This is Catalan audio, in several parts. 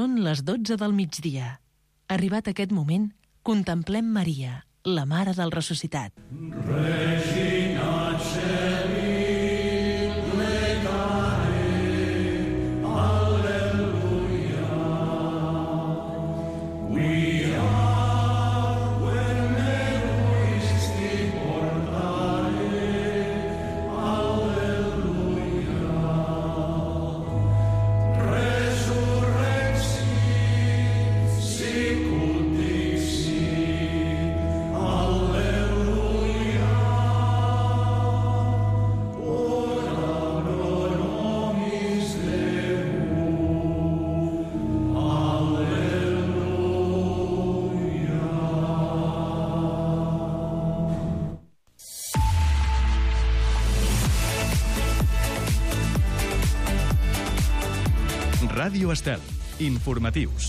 Són les 12 del migdia. Arribat aquest moment, contemplem Maria, la Mare del Ressuscitat. Regina Celi, plecare, Alleluia. We are when egoisti portare, Alleluia. Resurrexit, sicut dixit, Alleluia. Ora pro nobis Deum, Alleluia. Ràdio Estel. Informatius.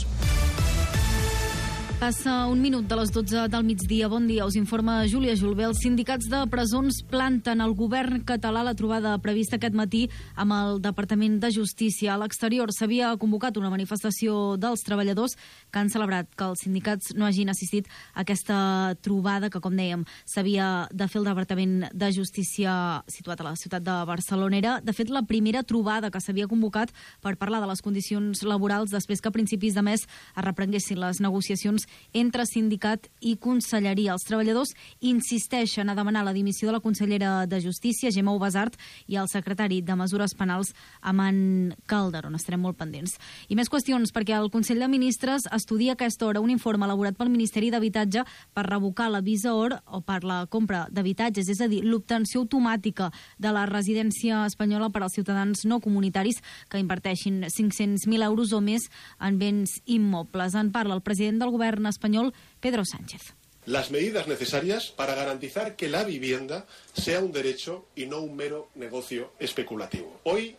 Passa un minut de les 12 del migdia. Bon dia, us informa Júlia Julbé. Els sindicats de presons planten al govern català la trobada prevista aquest matí amb el Departament de Justícia. A l'exterior s'havia convocat una manifestació dels treballadors que han celebrat que els sindicats no hagin assistit a aquesta trobada que, com dèiem, s'havia de fer el Departament de Justícia situat a la ciutat de Barcelona. Era, de fet, la primera trobada que s'havia convocat per parlar de les condicions laborals després que a principis de mes es reprenguessin les negociacions entre sindicat i conselleria. Els treballadors insisteixen a demanar la dimissió de la consellera de Justícia, Gemma Ubasart, i el secretari de Mesures Penals, Aman Calderón. Estarem molt pendents. I més qüestions, perquè el Consell de Ministres estudia a aquesta hora un informe elaborat pel Ministeri d'Habitatge per revocar la visa OR o per la compra d'habitatges, és a dir, l'obtenció automàtica de la residència espanyola per als ciutadans no comunitaris que inverteixin 500.000 euros o més en béns immobles. En parla el president del govern español, Pedro Sánchez. Las medidas necesarias para garantizar que la vivienda sea un derecho y no un mero negocio especulativo. Hoy,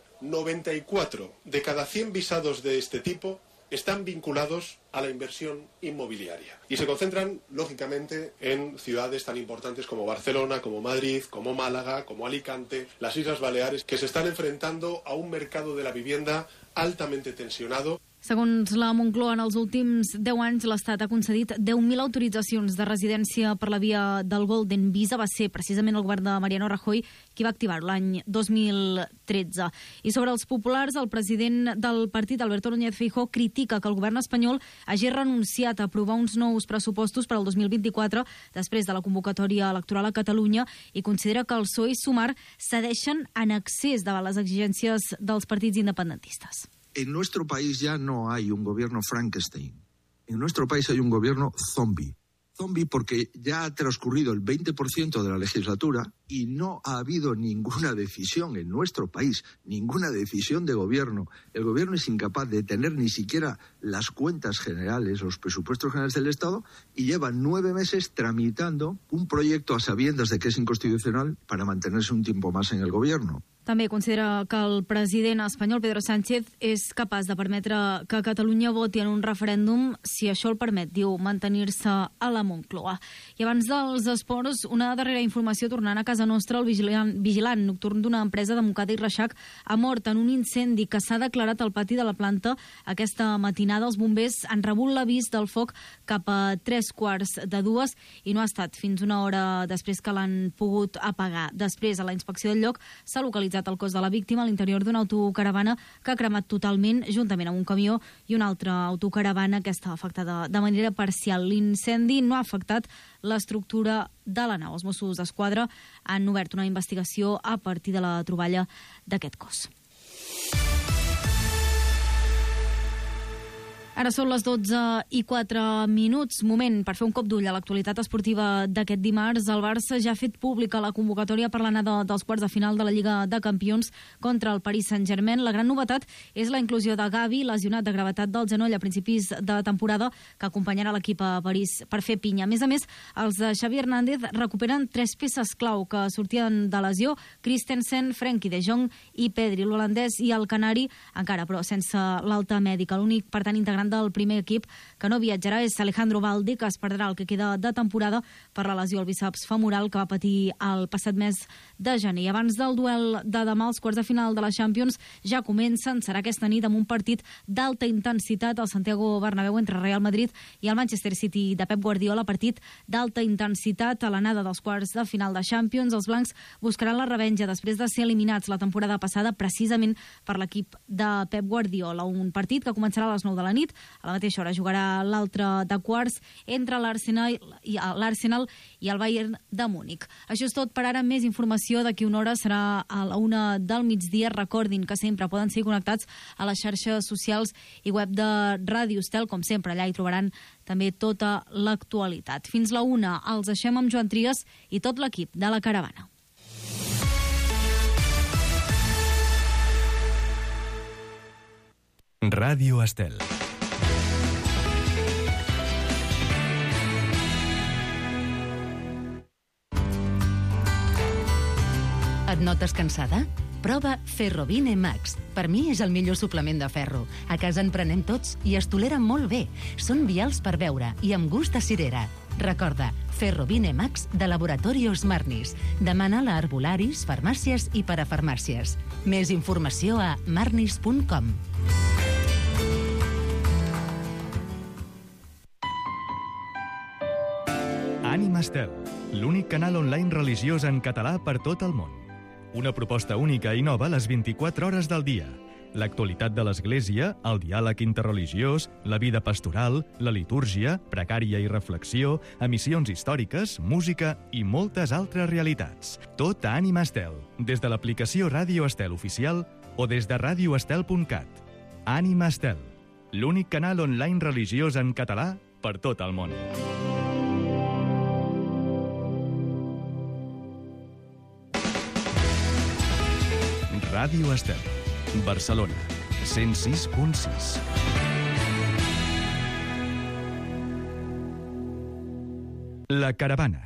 94 de cada 100 visados de este tipo están vinculados a la inversión inmobiliaria y se concentran, lógicamente, en ciudades tan importantes como Barcelona, como Madrid, como Málaga, como Alicante, las Islas Baleares, que se están enfrentando a un mercado de la vivienda altamente tensionado. Segons la Moncloa, en els últims 10 anys l'Estat ha concedit 10.000 autoritzacions de residència per la via del Golden Visa. Va ser precisament el govern de Mariano Rajoy qui va activar-ho l'any 2013. I sobre els populars, el president del partit, Alberto Núñez Feijóo, critica que el govern espanyol hagi renunciat a aprovar uns nous pressupostos per al 2024 després de la convocatòria electoral a Catalunya i considera que el PSOE i Sumar cedeixen en excés davant les exigències dels partits independentistes. En nuestro país ya no hay un gobierno Frankenstein. En nuestro país hay un gobierno zombie. Zombie porque ya ha transcurrido el 20% de la legislatura y no ha habido ninguna decisión en nuestro país, ninguna decisión de gobierno. El gobierno es incapaz de tener ni siquiera las cuentas generales, los presupuestos generales del Estado, y lleva 9 meses tramitando un proyecto a sabiendas de que es inconstitucional para mantenerse un tiempo más en el gobierno. També considera que el president espanyol, Pedro Sánchez, és capaç de permetre que Catalunya voti en un referèndum si això el permet, diu, mantenir-se a la Moncloa. I abans dels esports, una darrera informació tornant a casa nostra. El vigilant nocturn d'una empresa de Montcada i Reixac ha mort en un incendi que s'ha declarat al pati de la planta aquesta matinada. Els bombers han rebut l'avís del foc cap a 3:15 i no ha estat fins una hora després que l'han pogut apagar. Després, a la inspecció del lloc, s'ha localitzat el cos de la víctima a l'interior d'una autocaravana que ha cremat totalment, juntament amb un camió i una altra autocaravana que està afectada de manera parcial. L'incendi no ha afectat l'estructura de la nau. Els Mossos d'Esquadra han obert una investigació a partir de la troballa d'aquest cos. Ara són les 12:04, moment per fer un cop d'ull a l'actualitat esportiva d'aquest dimarts. El Barça ja ha fet pública la convocatòria per l'anada dels quarts de final de la Lliga de Campions contra el Paris Saint-Germain. La gran novetat és la inclusió de Gavi, lesionat de gravetat del genoll a principis de temporada, que acompanyarà l'equip a París per fer pinya. A més, els de Xavi Hernández recuperen 3 peces clau que sortien de lesió: Christensen, Frenkie de Jong i Pedri. L'holandès i el canari encara, però sense l'alta mèdica. L'únic, per tant, integrant l'atacant del primer equip que no viatjarà és Alejandro Balde, que es perdrà el que queda de temporada per la lesió al bíceps femoral que va patir el passat mes de gener. I abans del duel de demà, els quarts de final de la Champions ja comencen. Serà aquesta nit amb un partit d'alta intensitat al Santiago Bernabéu entre Real Madrid i el Manchester City de Pep Guardiola. Partit d'alta intensitat a l'anada dels quarts de final de Champions. Els blancs buscaran la revenja després de ser eliminats la temporada passada precisament per l'equip de Pep Guardiola. Un partit que començarà a les 9 de la nit. A la mateixa hora jugarà l'altre de quarts entre l'Arsenal i el Bayern de Múnich. Això és tot per ara. Més informació d'aquí una hora serà a la 1 del migdia. Recordin que sempre poden ser connectats a les xarxes socials i web de Ràdio Estel. Com sempre, allà hi trobaran també tota l'actualitat. Fins la 1 els deixem amb Joan Trias i tot l'equip de la Caravana. Ràdio Estel. Et notes cansada? Prova Ferrovine Max. Per mi és el millor suplement de ferro. A casa en prenem tots i es tolera molt bé. Són vials per beure i amb gust de cirera. Recorda, Ferrovine Max de Laboratorios Marnis. Demana-la a arbolaris, farmàcies i parafarmàcies. Més informació a marnis.com. Ànima Estel, l'únic canal online religiós en català per tot el món. Una proposta única i nova a les 24 hores del dia. L'actualitat de l'Església, el diàleg interreligiós, la vida pastoral, la litúrgia, precària i reflexió, emissions històriques, música i moltes altres realitats. Tot a Ànima Estel, des de l'aplicació Ràdio Estel oficial o des de radioestel.cat. Ànima Estel, l'únic canal online religiós en català per tot el món. Ràdio Estel, Barcelona, 106.6. La Caravana.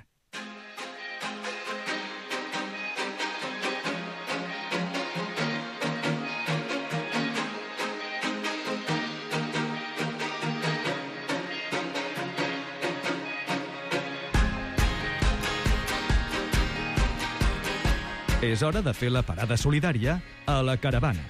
És hora de fer la parada solidària a La Caravana.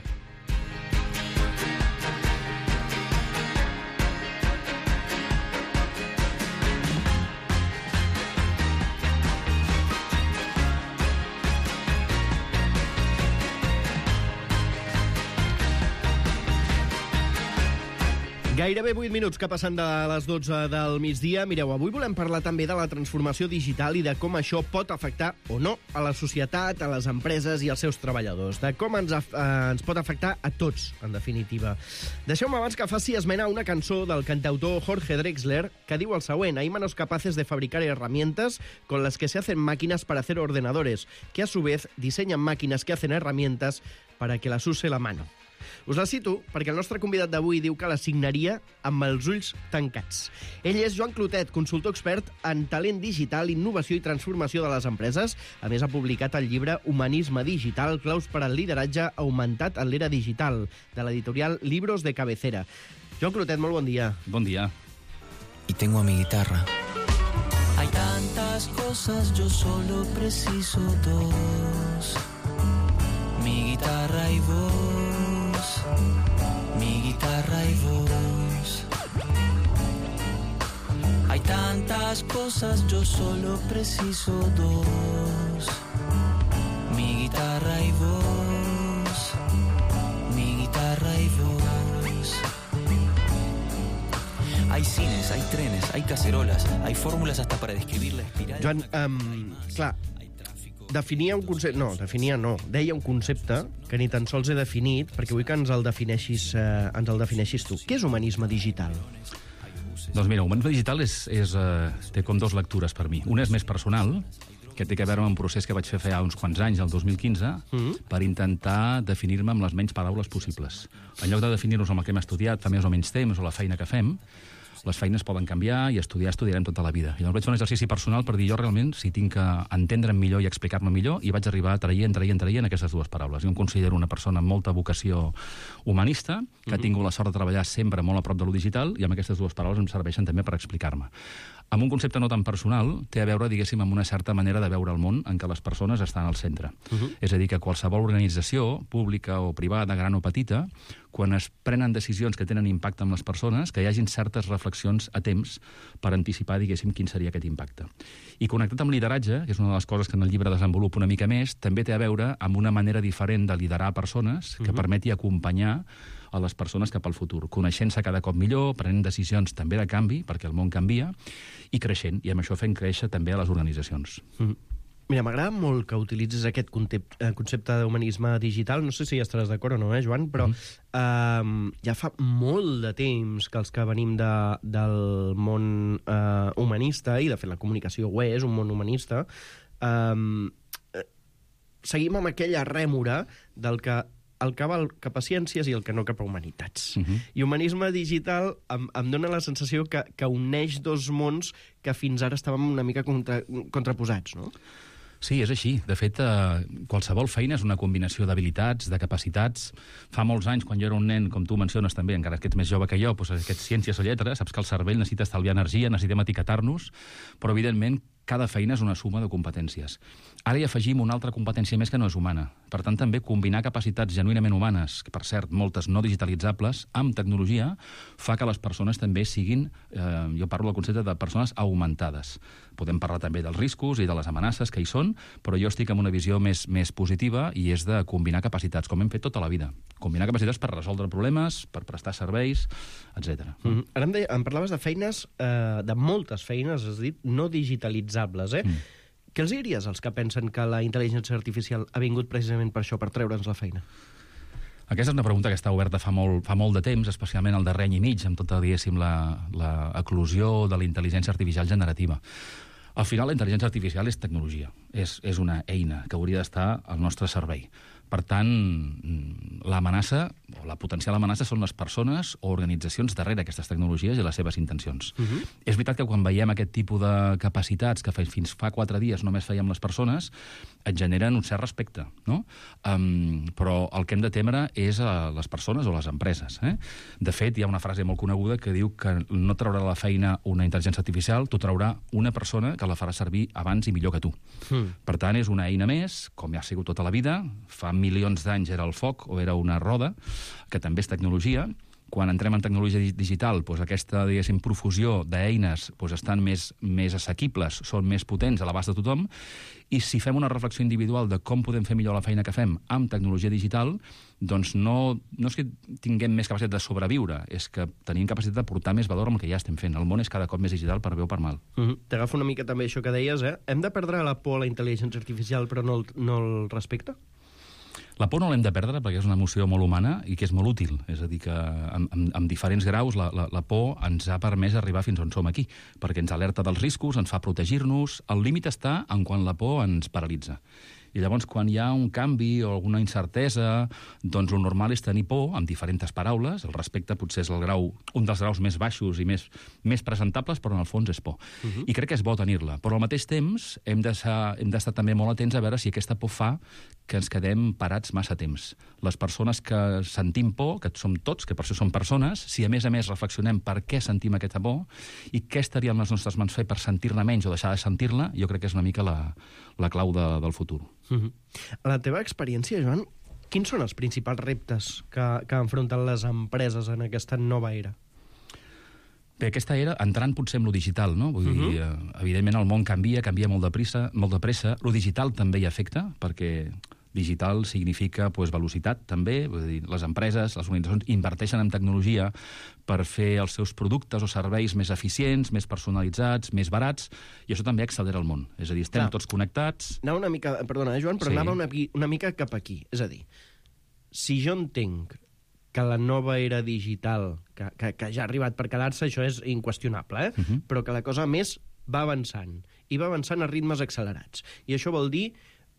Gairebé 8 minuts que passen de les 12 del migdia. Mireu, avui volem parlar també de la transformació digital i de com això pot afectar o no a la societat, a les empreses i als seus treballadors. De com ens pot afectar a tots, en definitiva. Deixeu-me abans que faci esmena a una cançó del cantautor Jorge Drexler que diu el següent: hay manos capaces de fabricar herramientas con las que se hacen máquinas para hacer ordenadores, que a su vez diseñan máquinas que hacen herramientas para que las use la mano. Us la cito perquè el nostre convidat d'avui diu que la signaria amb els ulls tancats. Ell és Joan Clotet, consultor expert en talent digital, innovació i transformació de les empreses. A més, ha publicat el llibre Humanisme Digital, claus per al lideratge augmentat en l'era digital, de l'editorial Libros de Cabecera. Joan Clotet, molt bon dia. Bon dia. Y tengo a mi guitarra. Hay tantas cosas, yo solo preciso dos. Mi guitarra y vos. Mi guitarra y vos. Hay tantas cosas, yo solo preciso dos. Mi guitarra y vos. Mi guitarra y vos. Hay cines, hay trenes, hay cacerolas, hay fórmulas hasta para describir la espiral. Joan, clar, deia un concepte que ni tan sols he definit, perquè vull que ens el defineixis tu. Què és humanisme digital? Doncs mira, humanisme digital té com dues lectures per mi. Una és més personal, que té a veure amb un procés que vaig fer fa uns quants anys, el 2015, per intentar definir-me amb les menys paraules possibles. En lloc de definir-nos amb el que hem estudiat fa més o menys temps o la feina que fem, les feines poden canviar i estudiarem tota la vida. I llavors vaig fer un exercici personal per dir jo realment si tinc que entendre'm millor i explicar-me millor, i vaig arribar traient aquestes dues paraules. Jo em considero una persona amb molta vocació humanista, que ha tingut la sort de treballar sempre molt a prop de lo digital, i amb aquestes dues paraules em serveixen també per explicar-me. Amb un concepte no tan personal, té a veure, diguéssim, amb una certa manera de veure el món en què les persones estan al centre. És a dir, que qualsevol organització, pública o privada, gran o petita, quan es prenen decisions que tenen impacte amb les persones, que hi hagin certes reflexions a temps per anticipar, diguéssim, quin seria aquest impacte. I connectat amb lideratge, que és una de les coses que en el llibre desenvolupo una mica més, també té a veure amb una manera diferent de liderar persones que permeti acompanyar a les persones cap al futur, coneixent-se cada cop millor, prenent decisions també de canvi, perquè el món canvia, i creixent, i amb això fent créixer també a les organitzacions. Mira, m'agrada molt que utilitzis aquest concepte d'humanisme digital. No sé si estaràs d'acord o no, Joan, però ja fa molt de temps que els que venim del món humanista, i de fet la comunicació ho és, un món humanista, seguim amb aquella rèmora del que el que val cap a ciències i el que no cap a humanitats. I humanisme digital em dóna la sensació que uneix dos mons que fins ara estàvem una mica contraposats, no? Sí, és així. De fet, qualsevol feina és una combinació d'habilitats, de capacitats. Fa molts anys, quan jo era un nen, com tu menciones també, encara que ets més jove que jo, doncs aquests ciències o lletres, saps que el cervell necessita estalviar energia, necessitem etiquetar-nos, però evidentment cada feina és una suma de competències. Ara hi afegim una altra competència més que no és humana. Per tant, també combinar capacitats genuïnament humanes, que per cert, moltes no digitalitzables, amb tecnologia, fa que les persones també siguin, jo parlo del concepte de persones augmentades. Podem parlar també dels riscos i de les amenaces que hi són, però jo estic amb una visió més positiva i és de combinar capacitats, com hem fet tota la vida. Combinar capacitats per resoldre problemes, per prestar serveis, etc. Ara em parlaves de feines, de moltes feines, has dit, no digitalitzables, eh? Què els diries als que pensen que la intel·ligència artificial ha vingut precisament per això, per treure'ns la feina? Aquesta és una pregunta que està oberta fa molt de temps, especialment el darrer any i mig, amb tota, diguéssim, l'eclosió de la intel·ligència artificial generativa. Al final, la intel·ligència artificial és tecnologia, és una eina que hauria d'estar al nostre servei. Per tant, l'amenaça, o la potencial amenaça, són les persones o organitzacions darrere aquestes tecnologies i les seves intencions. És veritat que quan veiem aquest tipus de capacitats que fins fa 4 dies només fèiem les persones, et generen un cert respecte, no? Però el que hem de temer és a les persones o les empreses. De fet, hi ha una frase molt coneguda que diu que no traurà la feina una intel·ligència artificial, t'ho traurà una persona que la farà servir abans i millor que tu. Per tant, és una eina més, com ja ha sigut tota la vida. Fa milions d'anys era el foc o era una roda, que també és tecnologia. Quan entrem en tecnologia digital, doncs aquesta, diguéssim, profusió d'eines estan més assequibles, són més potents a l'abast de tothom, i si fem una reflexió individual de com podem fer millor la feina que fem amb tecnologia digital, doncs no és que tinguem més capacitat de sobreviure, és que tenim capacitat de portar més valor amb el que ja estem fent. El món és cada cop més digital per bé o per mal. T'agafo una mica també això que deies, eh? Hem de perdre la por a la intel·ligència artificial però no el respecte? La por no l'hem de perdre perquè és una emoció molt humana i que és molt útil. És a dir, que amb diferents graus la por ens ha permès arribar fins on som aquí, perquè ens alerta dels riscos, ens fa protegir-nos. El límit està en quan la por ens paralitza. I llavors, quan hi ha un canvi o alguna incertesa, doncs el normal és tenir por, amb diferents paraules. El respecte potser és un dels graus més baixos i més presentables, però en el fons és por. I crec que és bo tenir-la. Però al mateix temps hem d'estar també molt atents a veure si aquesta por fa que ens quedem parats massa temps. Les persones que sentim por, que som tots, que per això som persones, si a més reflexionem per què sentim aquesta por i què estaria en les nostres mans fer per sentir-ne menys o deixar de sentir-la, jo crec que és una mica la clau del futur. A la teva experiència, Joan, quins són els principals reptes que enfronten les empreses en aquesta nova era? Bé, aquesta era entrant potser en lo digital, no? Vull dir, evidentment el món canvia molt de pressa. Lo digital també hi afecta, perquè digital significa velocitat també. Vull dir, les empreses, les organitzacions inverteixen en tecnologia per fer els seus productes o serveis més eficients, més personalitzats, més barats, i això també accelera el món. És a dir, estem tots connectats. Anava una mica, perdona, Joan, però anava una mica cap aquí. És a dir, si jo entenc que la nova era digital, que ja ha arribat per quedar-se, això és inqüestionable, però que la cosa més va avançant, i va avançant a ritmes accelerats. I això vol dir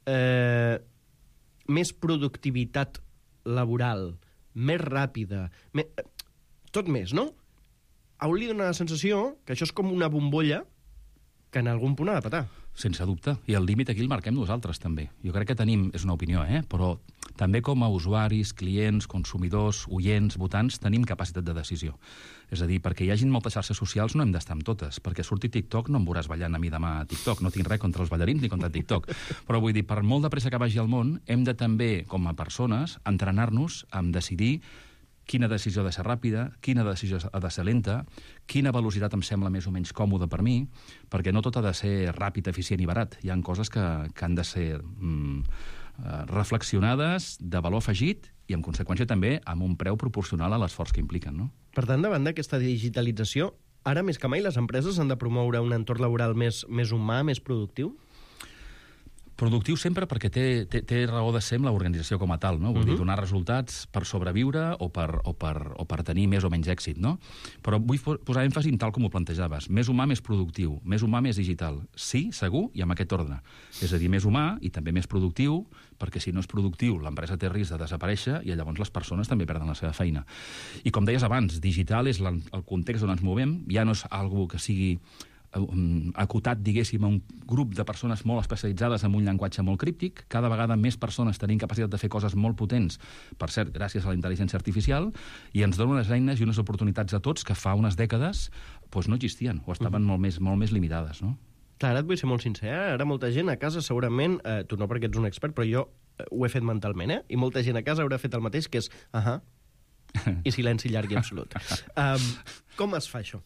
més productivitat laboral, més ràpida, tot més, no? a un li dona la sensació que això és com una bombolla que en algun punt ha de petar. Sense dubte. I el límit aquí el marquem nosaltres, també. Jo crec que tenim, és una opinió, però també com a usuaris, clients, consumidors, oients, votants, tenim capacitat de decisió. És a dir, perquè hi hagin moltes xarxes socials no hem d'estar amb totes. Perquè surti TikTok no em veuràs ballant a mi demà a TikTok. No tinc res contra els ballarins ni contra TikTok. Però vull dir, per molt de pressa que vagi al món, hem de també, com a persones, entrenar-nos en decidir quina decisió ha de ser ràpida, quina decisió ha de ser lenta, quina velocitat em sembla més o menys còmoda per mi, perquè no tot ha de ser ràpid, eficient i barat. Hi ha coses que han de ser reflexionades, de valor afegit, i en conseqüència també amb un preu proporcional a l'esforç que impliquen, no? Per tant, davant d'aquesta digitalització, ara més que mai les empreses han de promoure un entorn laboral més humà, més productiu? Productiu sempre perquè té raó de ser amb l'organització com a tal, no? Vull dir, donar resultats per sobreviure o per tenir més o menys èxit, no? Però vull posar èmfasi en tal com ho plantejaves. Més humà, més productiu. Més humà, més digital. Sí, segur, i amb aquest ordre. És a dir, més humà i també més productiu, perquè si no és productiu, l'empresa té risc de desaparèixer i llavors les persones també perden la seva feina. I com deies abans, digital és el context on ens movem, ja no és algo que sigui acotat, diguéssim, a un grup de persones molt especialitzades amb un llenguatge molt críptic. Cada vegada més persones tenim capacitat de fer coses molt potents, per cert, gràcies a la intel·ligència artificial, i ens dona unes eines i unes oportunitats a tots que fa unes dècades no existien, o estaven molt més limitades, no? Clar, ara et vull ser molt sincer, ara molta gent a casa segurament, tu no perquè ets un expert, però jo ho he fet mentalment, i molta gent a casa haurà fet el mateix, que és i silenci llarg i absolut. Com es fa això?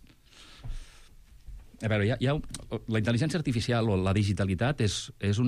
A veure, la intel·ligència artificial o la digitalitat és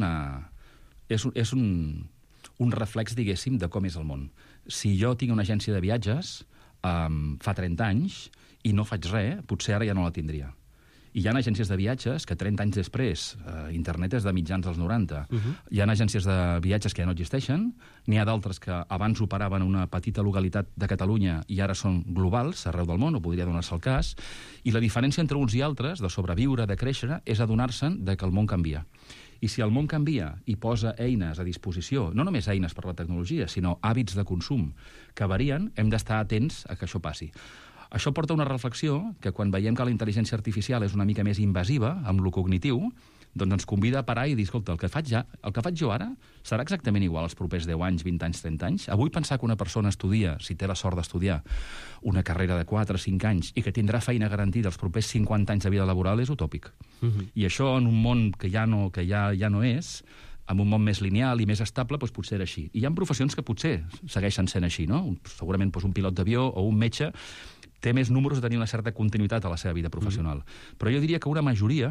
un reflex, diguéssim, de com és el món. Si jo tinc una agència de viatges fa 30 anys i no faig res, potser ara ja no la tindria. I hi ha agències de viatges que 30 anys després, internet és de mitjans dels 90, hi ha agències de viatges que ja no existeixen, n'hi ha d'altres que abans operaven una petita localitat de Catalunya i ara són globals, arreu del món, o podria donar-se el cas, i la diferència entre uns i altres, de sobreviure, de créixer, és adonar-se'n que el món canvia. I si el món canvia i posa eines a disposició, no només eines per la tecnologia, sinó hàbits de consum que varien, hem d'estar atents a que això passi. Això porta una reflexió que quan veiem que la intel·ligència artificial és una mica més invasiva amb lo cognitiu, doncs ens convida a parar i dir, escolta, el que faig jo ara serà exactament igual els propers 10 anys, 20 anys, 30 anys? Avui pensar que una persona estudia, si té la sort d'estudiar, una carrera de 4 o 5 anys i que tindrà feina garantida els propers 50 anys de vida laboral és utòpic. I això en un món que ja no és, amb un món més lineal i més estable, doncs potser era així. I hi ha professions que potser segueixen sent així, no? Segurament un pilot d'avió o un metge té més números de tenir una certa continuïtat a la seva vida professional. Però jo diria que una majoria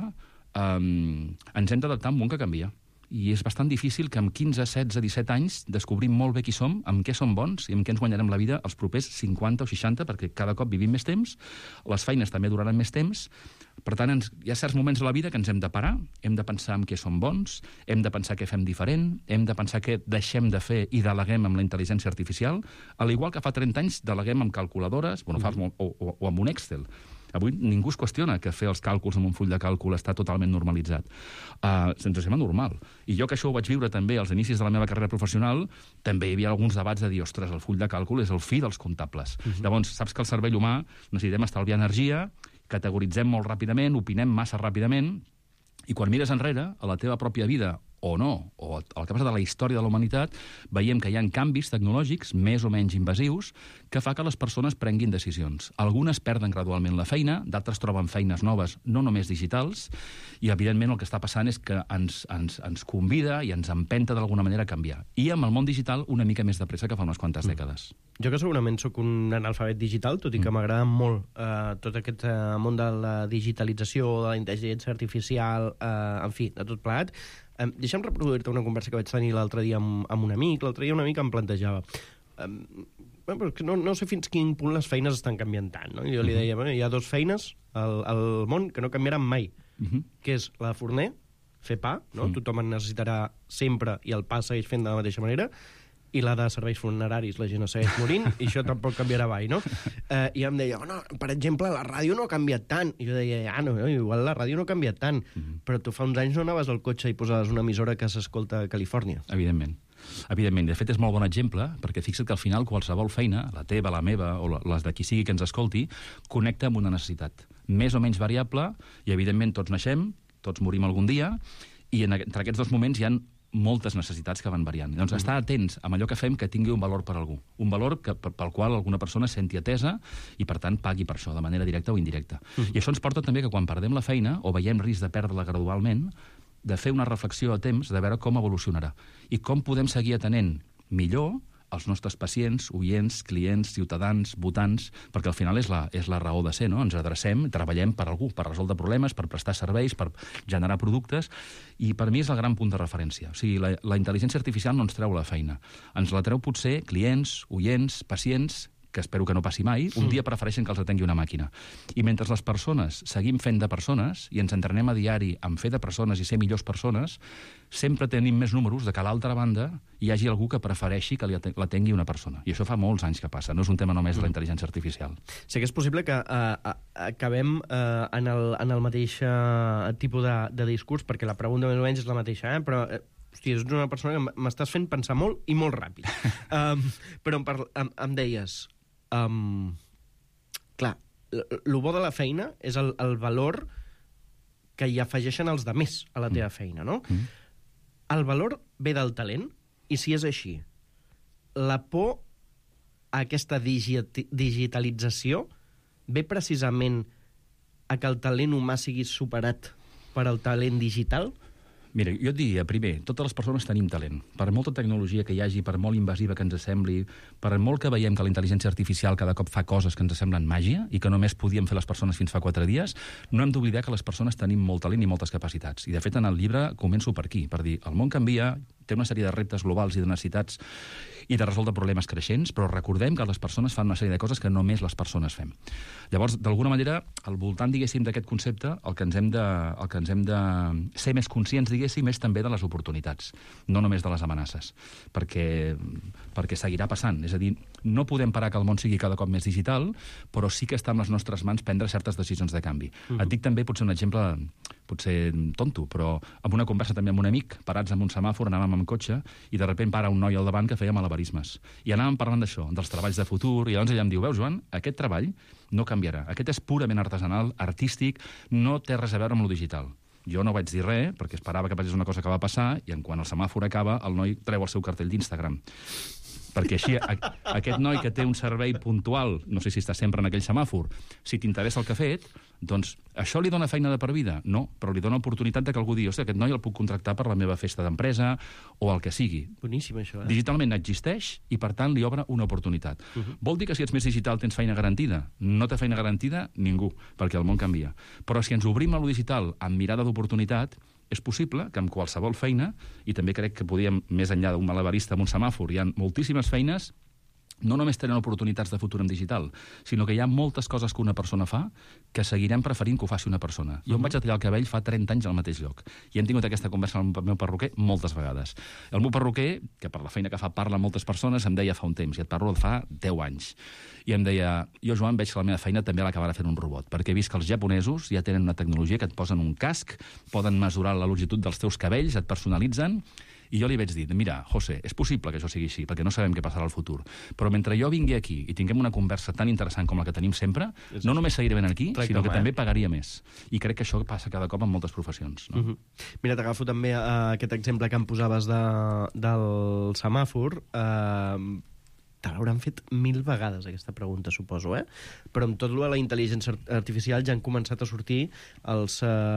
ens hem d'adaptar a un món que canvia. I és bastant difícil que amb 15, 16, 17 anys descobrim molt bé qui som, amb què som bons i amb què ens guanyarem la vida els propers 50 o 60, perquè cada cop vivim més temps, les feines també duraran més temps. Per tant, hi ha certs moments de la vida que ens hem de parar, hem de pensar en què som bons, hem de pensar què fem diferent, hem de pensar què deixem de fer i deleguem amb la intel·ligència artificial, al igual que fa 30 anys deleguem amb calculadores o amb un Excel. Avui ningú es qüestiona que fer els càlculs amb un full de càlcul està totalment normalitzat. Ens sembla normal. I jo que això ho vaig viure també als inicis de la meva carrera professional, també hi havia alguns debats de dir, ostres, el full de càlcul és el fi dels comptables. Llavors, saps que el cervell humà necessitem estalviar energia, categoritzem molt ràpidament, opinem massa ràpidament, i quan mires enrere, a la teva pròpia vida, o no, o el que ha passat a la història de la humanitat, veiem que hi ha canvis tecnològics, més o menys invasius, que fa que les persones prenguin decisions. Algunes perden gradualment la feina, d'altres troben feines noves, no només digitals, i evidentment el que està passant és que ens convida i ens empenta d'alguna manera a canviar. I amb el món digital una mica més de pressa que fa unes quantes dècades. Jo que segurament sóc un analfabet digital, tot i que m'agrada molt tot aquest món de la digitalització, de la intel·ligència artificial, en fi, de tot plegat. Deixa'm reproduir-te una conversa que vaig tenir l'altre dia amb un amic. L'altre dia un amic em plantejava no sé fins quin punt les feines estan canviant tant, no? I jo li deia, hi ha 2 feines al món que no canviaran mai, que és la de forner, fer pa, no? Tothom en necessitarà sempre i el pa segueix fent de la mateixa manera, i la de serveis funeraris, la gent no segueix morint, i això tampoc canviarà mai, no? I em deia, per exemple, la ràdio no ha canviat tant. I jo deia, no, igual la ràdio no ha canviat tant, però tu fa uns anys no anaves al cotxe i posaves una emissora que s'escolta a Califòrnia. Evidentment. Evidentment, de fet és molt bon exemple, perquè fixa't que al final qualsevol feina, la teva, la meva, o les de qui sigui que ens escolti, connecta amb una necessitat. Més o menys variable, i evidentment tots naixem, tots morim algun dia, i entre aquests dos moments hi ha moltes necessitats que van variant. Doncs estar atents amb allò que fem que tingui un valor per algú. Un valor pel qual alguna persona es senti atesa i, per tant, pagui per això, de manera directa o indirecta. I això ens porta també que quan perdem la feina o veiem risc de perdre-la gradualment, de fer una reflexió a temps de veure com evolucionarà i com podem seguir atenent millor els nostres pacients, oients, clients, ciutadans, votants, perquè al final és la raó de ser, no? Ens adrecem, treballem per algú, per resoldre problemes, per prestar serveis, per generar productes, i per mi és el gran punt de referència. O sigui, la intel·ligència artificial no ens treu la feina. Ens la treu potser clients, oients, pacients, que espero que no passi mai, un dia prefereixen que els atengui una màquina. I mentre les persones seguim fent de persones i ens entrenem a diari en fer de persones i ser millors persones, sempre tenim més números de que a l'altra banda hi hagi algú que prefereixi que l'atengui una persona. I això fa molts anys que passa, no és un tema només de la intel·ligència artificial. Sí que és possible que acabem en el mateix tipus de discurs, perquè la pregunta més o menys és la mateixa, però... Hòstia, és una persona que m'estàs fent pensar molt i molt ràpid. Però em deies... clar, el bo de la feina és el valor que hi afegeixen els demés a la teva feina, no? El valor ve del talent, i si és així, la por a aquesta digitalització ve precisament a que el talent humà sigui superat per al talent digital? Mira, jo et diria, primer, totes les persones tenim talent. Per molta tecnologia que hi hagi, per molt invasiva que ens sembli, per molt que veiem que la intel·ligència artificial cada cop fa coses que ens semblen màgia i que només podíem fer les persones fins fa 4 dies, no hem d'oblidar que les persones tenim molt talent i moltes capacitats. I, de fet, en el llibre començo per aquí, per dir, el món canvia, té una sèrie de reptes globals i de necessitats i de resoldre problemes creixents, però recordem que les persones fan una sèrie de coses que només les persones fem. Llavors, d'alguna manera, al voltant, diguéssim, d'aquest concepte, el que ens hem de ser més conscients, diguéssim, és també de les oportunitats, no només de les amenaces, perquè seguirà passant. És a dir, no podem parar que el món sigui cada cop més digital, però sí que està en les nostres mans prendre certes decisions de canvi. Et dic també, potser un exemple, potser tonto, però amb una conversa també amb un amic, parats en un semàfor, anàvem amb cotxe, i de sobte para un noi al davant que feia malabarismes. I anàvem parlant d'això, dels treballs de futur, i llavors ella em diu, veus, Joan, aquest treball no canviarà. Aquest és purament artesanal, artístic, no té res a veure amb lo digital. Jo no vaig dir res, perquè esperava que passés una cosa que va passar, i quan el semàfor acaba, el noi treu el seu cartell d'Instagram. Perquè així, aquest noi que té un servei puntual, no sé si està sempre en aquell semàfor, si t'interessa el que ha fet, doncs això li dona feina de per vida? No, però li dona oportunitat de que algú digui, hòstia, aquest noi el puc contractar per la meva festa d'empresa o el que sigui. Boníssim, això, Digitalment existeix i, per tant, li obre una oportunitat. Vol dir que si ets més digital tens feina garantida? No té feina garantida ningú, perquè el món canvia. Però si ens obrim a lo digital amb mirada d'oportunitat, és possible que amb qualsevol feina, i també crec que podíem, més enllà d'un malabarista amb un semàfor, hi ha moltíssimes feines, no només tenen oportunitats de futur en digital, sinó que hi ha moltes coses que una persona fa que seguirem preferint que ho faci una persona. Jo em vaig a tallar el cabell fa 30 anys al mateix lloc, i hem tingut aquesta conversa amb el meu perruquer moltes vegades. El meu perruquer, que per la feina que fa parla amb moltes persones, em deia fa un temps, i et parlo de fa 10 anys. I em deia, jo, Joan, veig que la meva feina també l'acabarà fent un robot, perquè he vist que els japonesos ja tenen una tecnologia que et posen un casc, poden mesurar la longitud dels teus cabells, et personalitzen, i jo li vaig dir, mira, José, és possible que això sigui així, perquè no sabem què passarà al futur, però mentre jo vingui aquí i tinguem una conversa tan interessant com la que tenim sempre, no només seguiré ben aquí, sinó que també pagaria més. I crec que això passa cada cop en moltes professions. No? Mira, t'agafo també aquest exemple que em posaves del semàfor. Te l'hauran fet 1000 vegades, aquesta pregunta, suposo, Però amb tot la intel·ligència artificial ja han començat a sortir els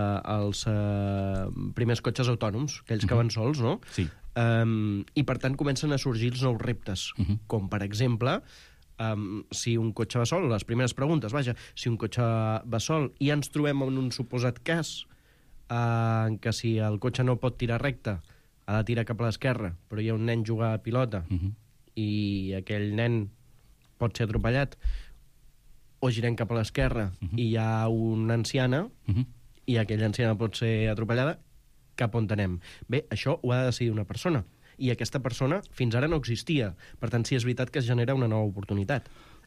primers cotxes autònoms, aquells que van sols, no? Sí. I, per tant, comencen a sorgir els nous reptes, com, per exemple, si un cotxe va sol, les primeres preguntes, vaja, si un cotxe va sol i ens trobem en un suposat cas en què si el cotxe no pot tirar recte, ha de tirar cap a l'esquerra, però hi ha un nen jugant a pilota, i aquell nen pot ser atropellat, o girem cap a l'esquerra i hi ha una anciana i aquella anciana pot ser atropellada, cap on anem? Bé, això ho ha de decidir una persona, i aquesta persona fins ara no existia. Per tant, sí és veritat que es genera una nova oportunitat.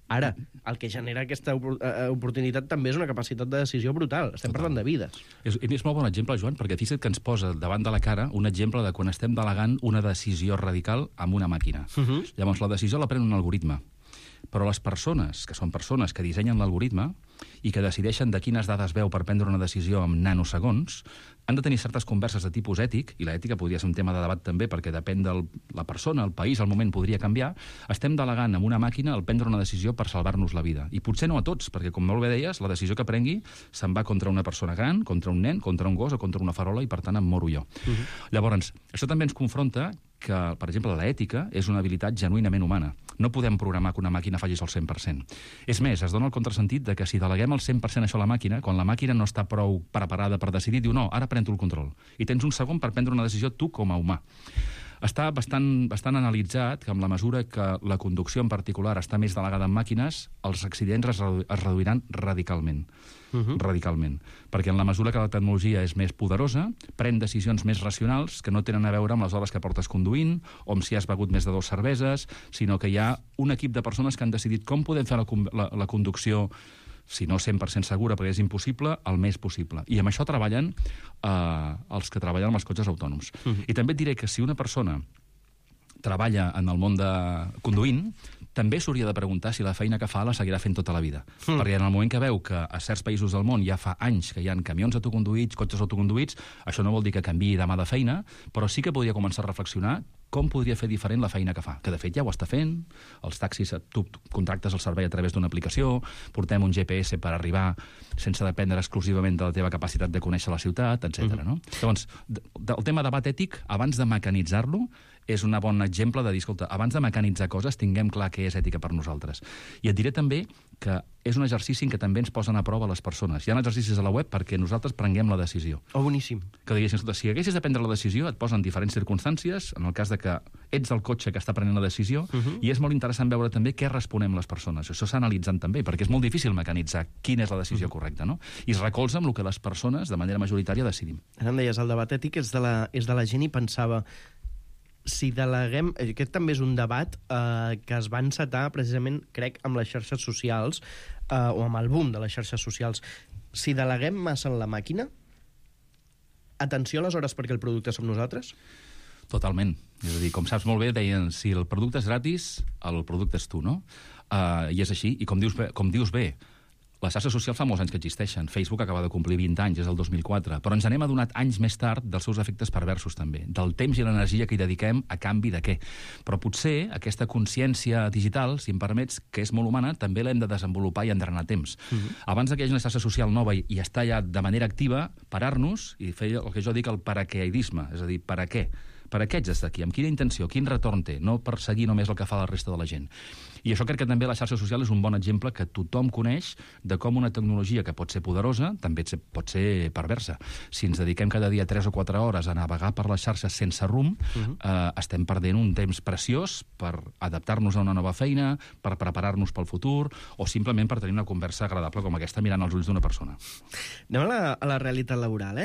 Ara, el que genera aquesta oportunitat també és una capacitat de decisió brutal. Estem parlant de vides. És molt bon exemple, Joan, perquè fixa't que ens posa davant de la cara un exemple de quan estem delegant una decisió radical amb una màquina. Llavors, la decisió la pren un algoritme. Però les persones, que són persones que dissenyen l'algoritme i que decideixen de quines dades veu per prendre una decisió en nanosegons, han de tenir certes converses de tipus ètic, i l'ètica podria ser un tema de debat també, perquè depèn de la persona, el país, el moment podria canviar. Estem delegant amb una màquina el prendre una decisió per salvar-nos la vida. I potser no a tots, perquè, com molt bé deies, la decisió que prengui se'n va contra una persona gran, contra un nen, contra un gos o contra una farola, i per tant em moro jo. Llavors, això també ens confronta que, per exemple, l'ètica és una habilitat genuïnament humana. No podem programar que una màquina faci el 100%. És més, es dona el contrasentit de que si deleguem el 100% això a la màquina, quan la màquina no està prou preparada per decidir, diu no, ara pren tu el control. I tens un segon per prendre una decisió tu com a humà. Està bastant analitzat que, amb la mesura que la conducció en particular està més delegada en màquines, els accidents es reduiran radicalment. Radicalment. Perquè en la mesura que la tecnologia és més poderosa, pren decisions més racionals que no tenen a veure amb les hores que portes conduint o amb si has begut més de 2 cerveses, sinó que hi ha un equip de persones que han decidit com podem fer la conducció, si no 100% segura, perquè és impossible, el més possible. I amb això treballen els que treballen amb els cotxes autònoms. I també et diré que si una persona treballa en el món de conduint, també s'hauria de preguntar si la feina que fa la seguirà fent tota la vida. Perquè en el moment que veu que a certs països del món ja fa anys que hi ha camions autoconduïts, cotxes autoconduïts, això no vol dir que canviï demà de feina, però sí que podria començar a reflexionar com podria fer diferent la feina que fa. Que, de fet, ja ho està fent. Els taxis, tu contractes el servei a través d'una aplicació, portem un GPS per arribar sense dependre exclusivament de la teva capacitat de conèixer la ciutat, etc. No? Llavors, el tema debat ètic, abans de mecanitzar-lo, és un bon exemple de dir, escolta, abans de mecanitzar coses, tinguem clar què és ètica per nosaltres. I et diré també que és un exercici en què també ens posen a prova les persones. Hi ha exercicis a la web perquè nosaltres prenguem la decisió. Boníssim. Que diguessin, escolta, si haguessis de prendre la decisió, et posen diferents circumstàncies, en el cas de que ets el cotxe que està prenent la decisió, i és molt interessant veure també què responem les persones. Això s'ha analitzat també, perquè és molt difícil mecanitzar quina és la decisió correcta, no? I es recolza amb el que les persones, de manera majoritària, decidim. Ara em deies, el debat ètic és de la gent, i pensava, si deleguem... Aquest també és un debat que es va encetar precisament, crec, amb les xarxes socials, o amb el boom de les xarxes socials. Si deleguem massa en la màquina, atenció aleshores perquè el producte som nosaltres? Totalment. És a dir, com saps molt bé, deien, si el producte és gratis, el producte és tu, no? I és així. I com dius bé, les xarxes socials fa molts anys que existeixen. Facebook acaba de complir 20 anys, és el 2004, però ens n'hem adonat anys més tard dels seus efectes perversos també, del temps i l'energia que hi dediquem a canvi de què. Però potser aquesta consciència digital, si em permets, que és molt humana, també l'hem de desenvolupar i entrenar a temps. Abans que hi hagi una xarxa social nova i estar ja de manera activa, parar-nos i fer el que jo dic el paraqueidisme, és a dir, per a què? Per a què ets aquí? Amb quina intenció? Quin retorn té? No per seguir només el que fa la resta de la gent. I això crec que també la xarxa social és un bon exemple que tothom coneix de com una tecnologia que pot ser poderosa també pot ser perversa. Si ens dediquem cada dia 3 o 4 hores a navegar per les xarxes sense rumb, estem perdent un temps preciós per adaptar-nos a una nova feina, per preparar-nos pel futur o simplement per tenir una conversa agradable com aquesta mirant als ulls d'una persona. Anem a la realitat laboral,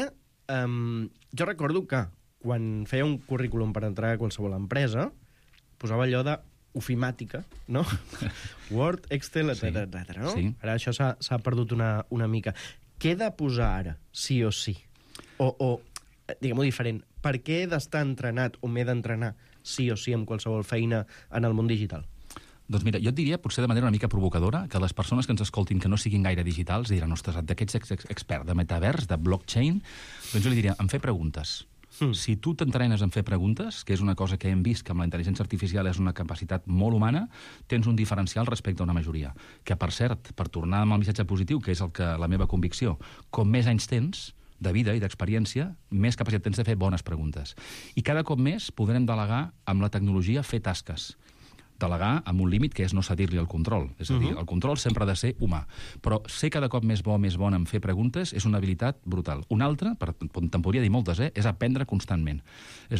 jo recordo que quan feia un currículum per entrar a qualsevol empresa, posava allò de ofimàtica, no? Word, Excel, etc. No? Sí. Ara això s'ha perdut una mica. Què he de posar ara, sí o sí? O diguem-ho diferent, per què he d'estar entrenat o m'he d'entrenar sí o sí amb qualsevol feina en el món digital? Doncs mira, jo et diria, potser de manera una mica provocadora, que les persones que ens escoltin que no siguin gaire digitals diran, ostres, d'aquests experts de metavers, de blockchain, doncs jo li diria, em fer preguntes. Si tu t'entrenes en fer preguntes, que és una cosa que hem vist que amb la intel·ligència artificial és una capacitat molt humana, tens un diferencial respecte a una majoria. Que, per cert, per tornar amb el missatge positiu, que és la meva convicció, com més anys tens de vida i d'experiència, més capacitat tens de fer bones preguntes. I cada cop més podrem delegar amb la tecnologia fer tasques. Delegar amb un límit que és no cedir-li el control. És a dir, el control sempre ha de ser humà. Però ser cada cop més bon en fer preguntes és una habilitat brutal. Una altra, te'n podria dir moltes, és aprendre constantment. És a dir,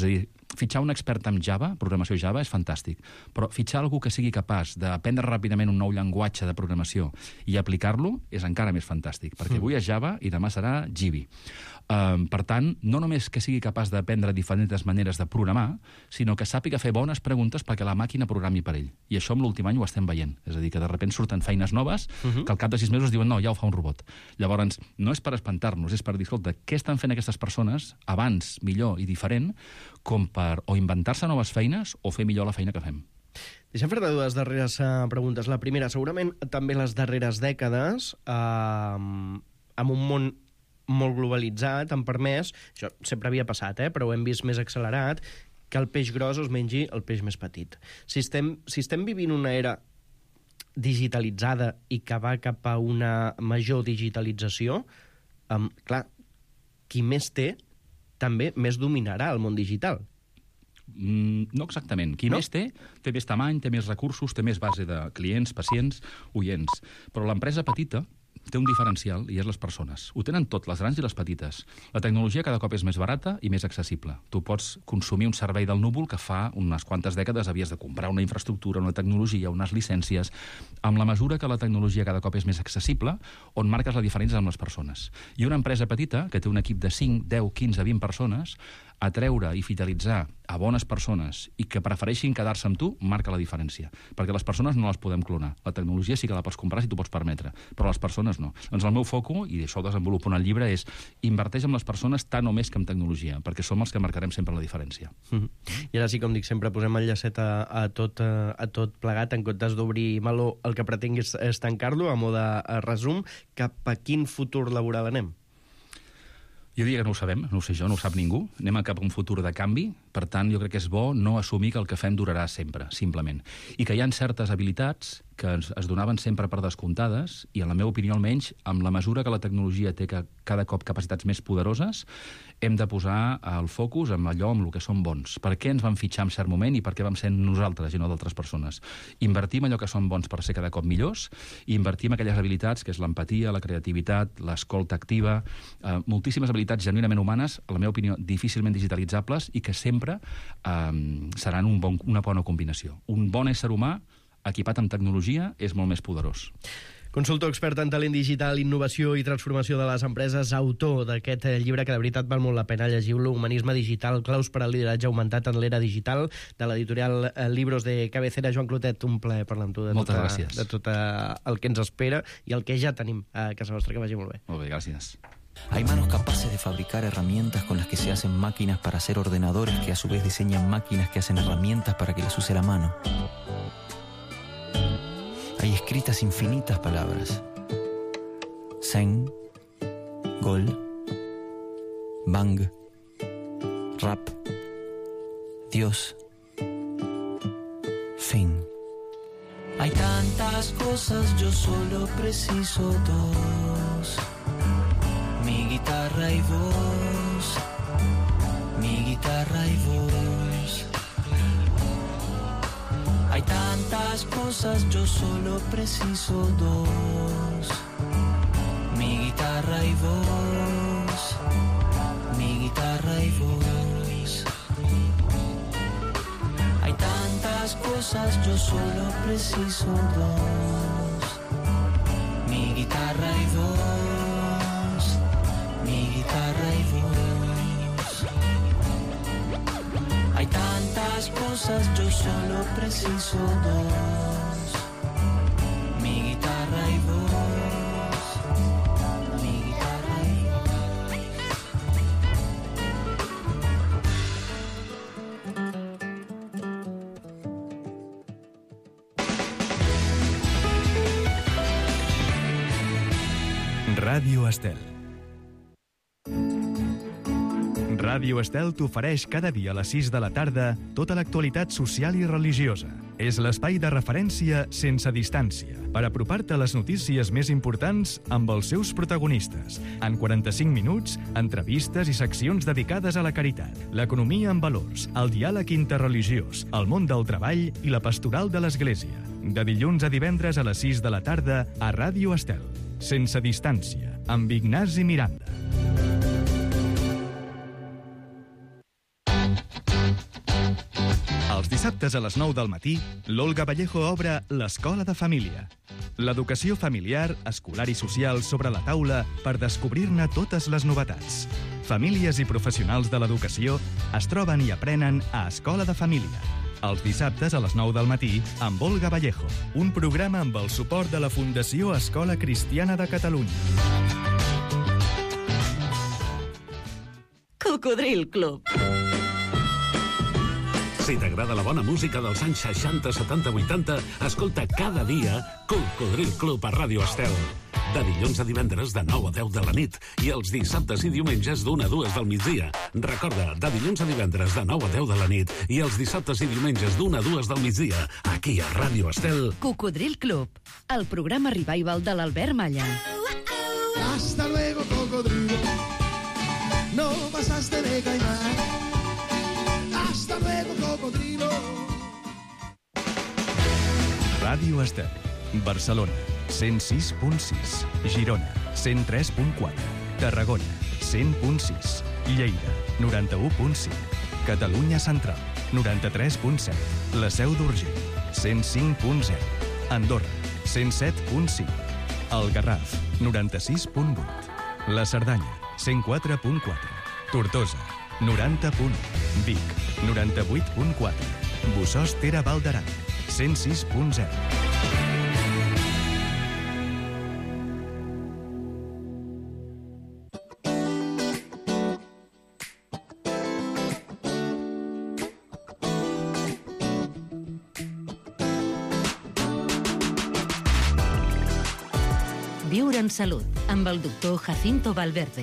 fitxar un expert en Java, programació Java, és fantàstic, però fitxar algú que sigui capaç d'aprendre ràpidament un nou llenguatge de programació i aplicar-lo és encara més fantàstic, perquè avui és Java i demà serà Gibi. Per tant, no només que sigui capaç d'aprendre diferents maneres de programar, sinó que sàpiga fer bones preguntes perquè la màquina programi per ell. I això amb l'últim any ho estem veient. És a dir, que de sobte surten feines noves que al cap de 6 mesos diuen no, ja ho fa un robot. Llavors, no és per espantar-nos, és per dir, escolta, què estan fent aquestes persones abans, millor i diferent, com per o inventar-se noves feines o fer millor la feina que fem. Deixem fer-te dues darreres preguntes. La primera, segurament també les darreres dècades, amb un món molt globalitzat, han permès, això sempre havia passat, però ho hem vist més accelerat, que el peix gros es mengi el peix més petit. Si estem vivint una era digitalitzada i que va cap a una major digitalització, clar, qui més té, també més dominarà el món digital. No exactament. Qui més té més tamany, té més recursos, té més base de clients, pacients, oients. Però l'empresa petita té un diferencial, i és les persones. Ho tenen tot, les grans i les petites. La tecnologia cada cop és més barata i més accessible. Tu pots consumir un servei del núvol que fa unes quantes dècades havies de comprar una infraestructura, una tecnologia, unes llicències. Amb la mesura que la tecnologia cada cop és més accessible, on marques la diferència amb les persones. I una empresa petita, que té un equip de 5, 10, 15, 20 persones, atreure i fidelitzar a bones persones i que prefereixin quedar-se amb tu, marca la diferència. Perquè les persones no les podem clonar. La tecnologia sí que la pots comprar si t'ho pots permetre, però les persones no. Doncs el meu foco, i això ho desenvolupo en el llibre, és inverteix en les persones tant o més que en tecnologia, perquè som els que marcarem sempre la diferència. I ara sí, com dic sempre, posem el llacet a tot plegat, en comptes d'obrir meló, el que pretenguis és tancar-lo, a mode resum. Cap a quin futur laboral anem? Jo diria que no ho sabem, no ho sé jo, no ho sap ningú. Anem cap a un futur de canvi, per tant, jo crec que és bo no assumir que el que fem durarà sempre, simplement. I que hi ha certes habilitats que es donaven sempre per descomptades, i en la meva opinió almenys, amb la mesura que la tecnologia té cada cop capacitats més poderoses, hem de posar el focus en allò amb el que som bons. Per què ens vam fitxar en cert moment i per què vam ser nosaltres i no d'altres persones? Invertim allò que som bons per ser cada cop millors, i invertim aquelles habilitats que és l'empatia, la creativitat, l'escolta activa, moltíssimes habilitats genuïnament humanes, a la meva opinió, difícilment digitalitzables i que sempre seran una bona combinació. Un bon ésser humà equipat amb tecnologia és molt més poderós. Consultor expert en talent digital, innovació i transformació de les empreses, autor d'aquest llibre que de veritat val molt la pena llegir-lo, Humanisme digital, claus per al lideratge augmentat en l'era digital, de l'editorial Libros de Cabecera. Joan Clotet, un plaer parlar amb tu de tot el que ens espera i el que ja tenim a casa nostra. Que vagi molt bé. Molt bé, gràcies. Hay manos capaces de fabricar herramientas con las que se hacen máquinas para hacer ordenadores que a su vez diseñan máquinas que hacen herramientas para que las use la mano. Hay escritas infinitas palabras. Zen, Gol, Bang, Rap, Dios, Fin. Hay tantas cosas, yo solo preciso dos. Mi guitarra y voz, mi guitarra y voz. Hay tantas cosas, yo solo preciso dos. Mi guitarra y voz, mi guitarra y voz. Hay tantas cosas, yo solo preciso dos. Mi guitarra y voz, mi guitarra y voz. Hay tantas cosas, yo solo preciso dos. Mi guitarra y voz, mi guitarra y voz. Ràdio Estel. Ràdio Estel t'ofereix cada dia a les 6 de la tarda tota l'actualitat social i religiosa. És l'espai de referència sense distància per apropar-te a les notícies més importants amb els seus protagonistes. En 45 minuts, entrevistes i seccions dedicades a la caritat, l'economia amb valors, el diàleg interreligiós, el món del treball i la pastoral de l'Església. De dilluns a divendres a les 6 de la tarda a Ràdio Estel. Sense distància, amb Ignasi Miranda. dissabtes a les 9 del matí, l'Olga Vallejo obre l'Escola de Família. L'educació familiar, escolar i social sobre la taula per descobrir-ne totes les novetats. Famílies i professionals de l'educació es troben i aprenen a Escola de Família. Els dissabtes a les 9 del matí amb Olga Vallejo, un programa amb el suport de la Fundació Escola Cristiana de Catalunya. Cocodril Club. Si t'agrada la bona música dels anys 60, 70, 80, escolta cada dia Cocodril Club a Ràdio Estel. De dilluns a divendres de 9 a 10 de la nit i els dissabtes i diumenges d'1 a 2 del migdia. Recorda, de dilluns a divendres de 9 a 10 de la nit i els dissabtes i diumenges d'1 a 2 del migdia, aquí a Ràdio Estel. Cocodril Club, el programa revival de l'Albert Malla. Hasta luego, cocodrilo. No pasaste de caimán. Hasta luego, cocodrilo. Ràdio Estel, Barcelona, 106.6, Girona, 103.4, Tarragona, 100.6, Lleida, 91.5, Catalunya Central, 93.7, la Seu d'Urgell, 105.0, Andorra, 107.5, el Garraf, 96.8, la Cerdanya, 104.4, Tortosa, 90.1, Vic, 98.4, Bossòst Tere Val d'Aran, 106.0. Viure en salut, amb el doctor Jacinto Valverde.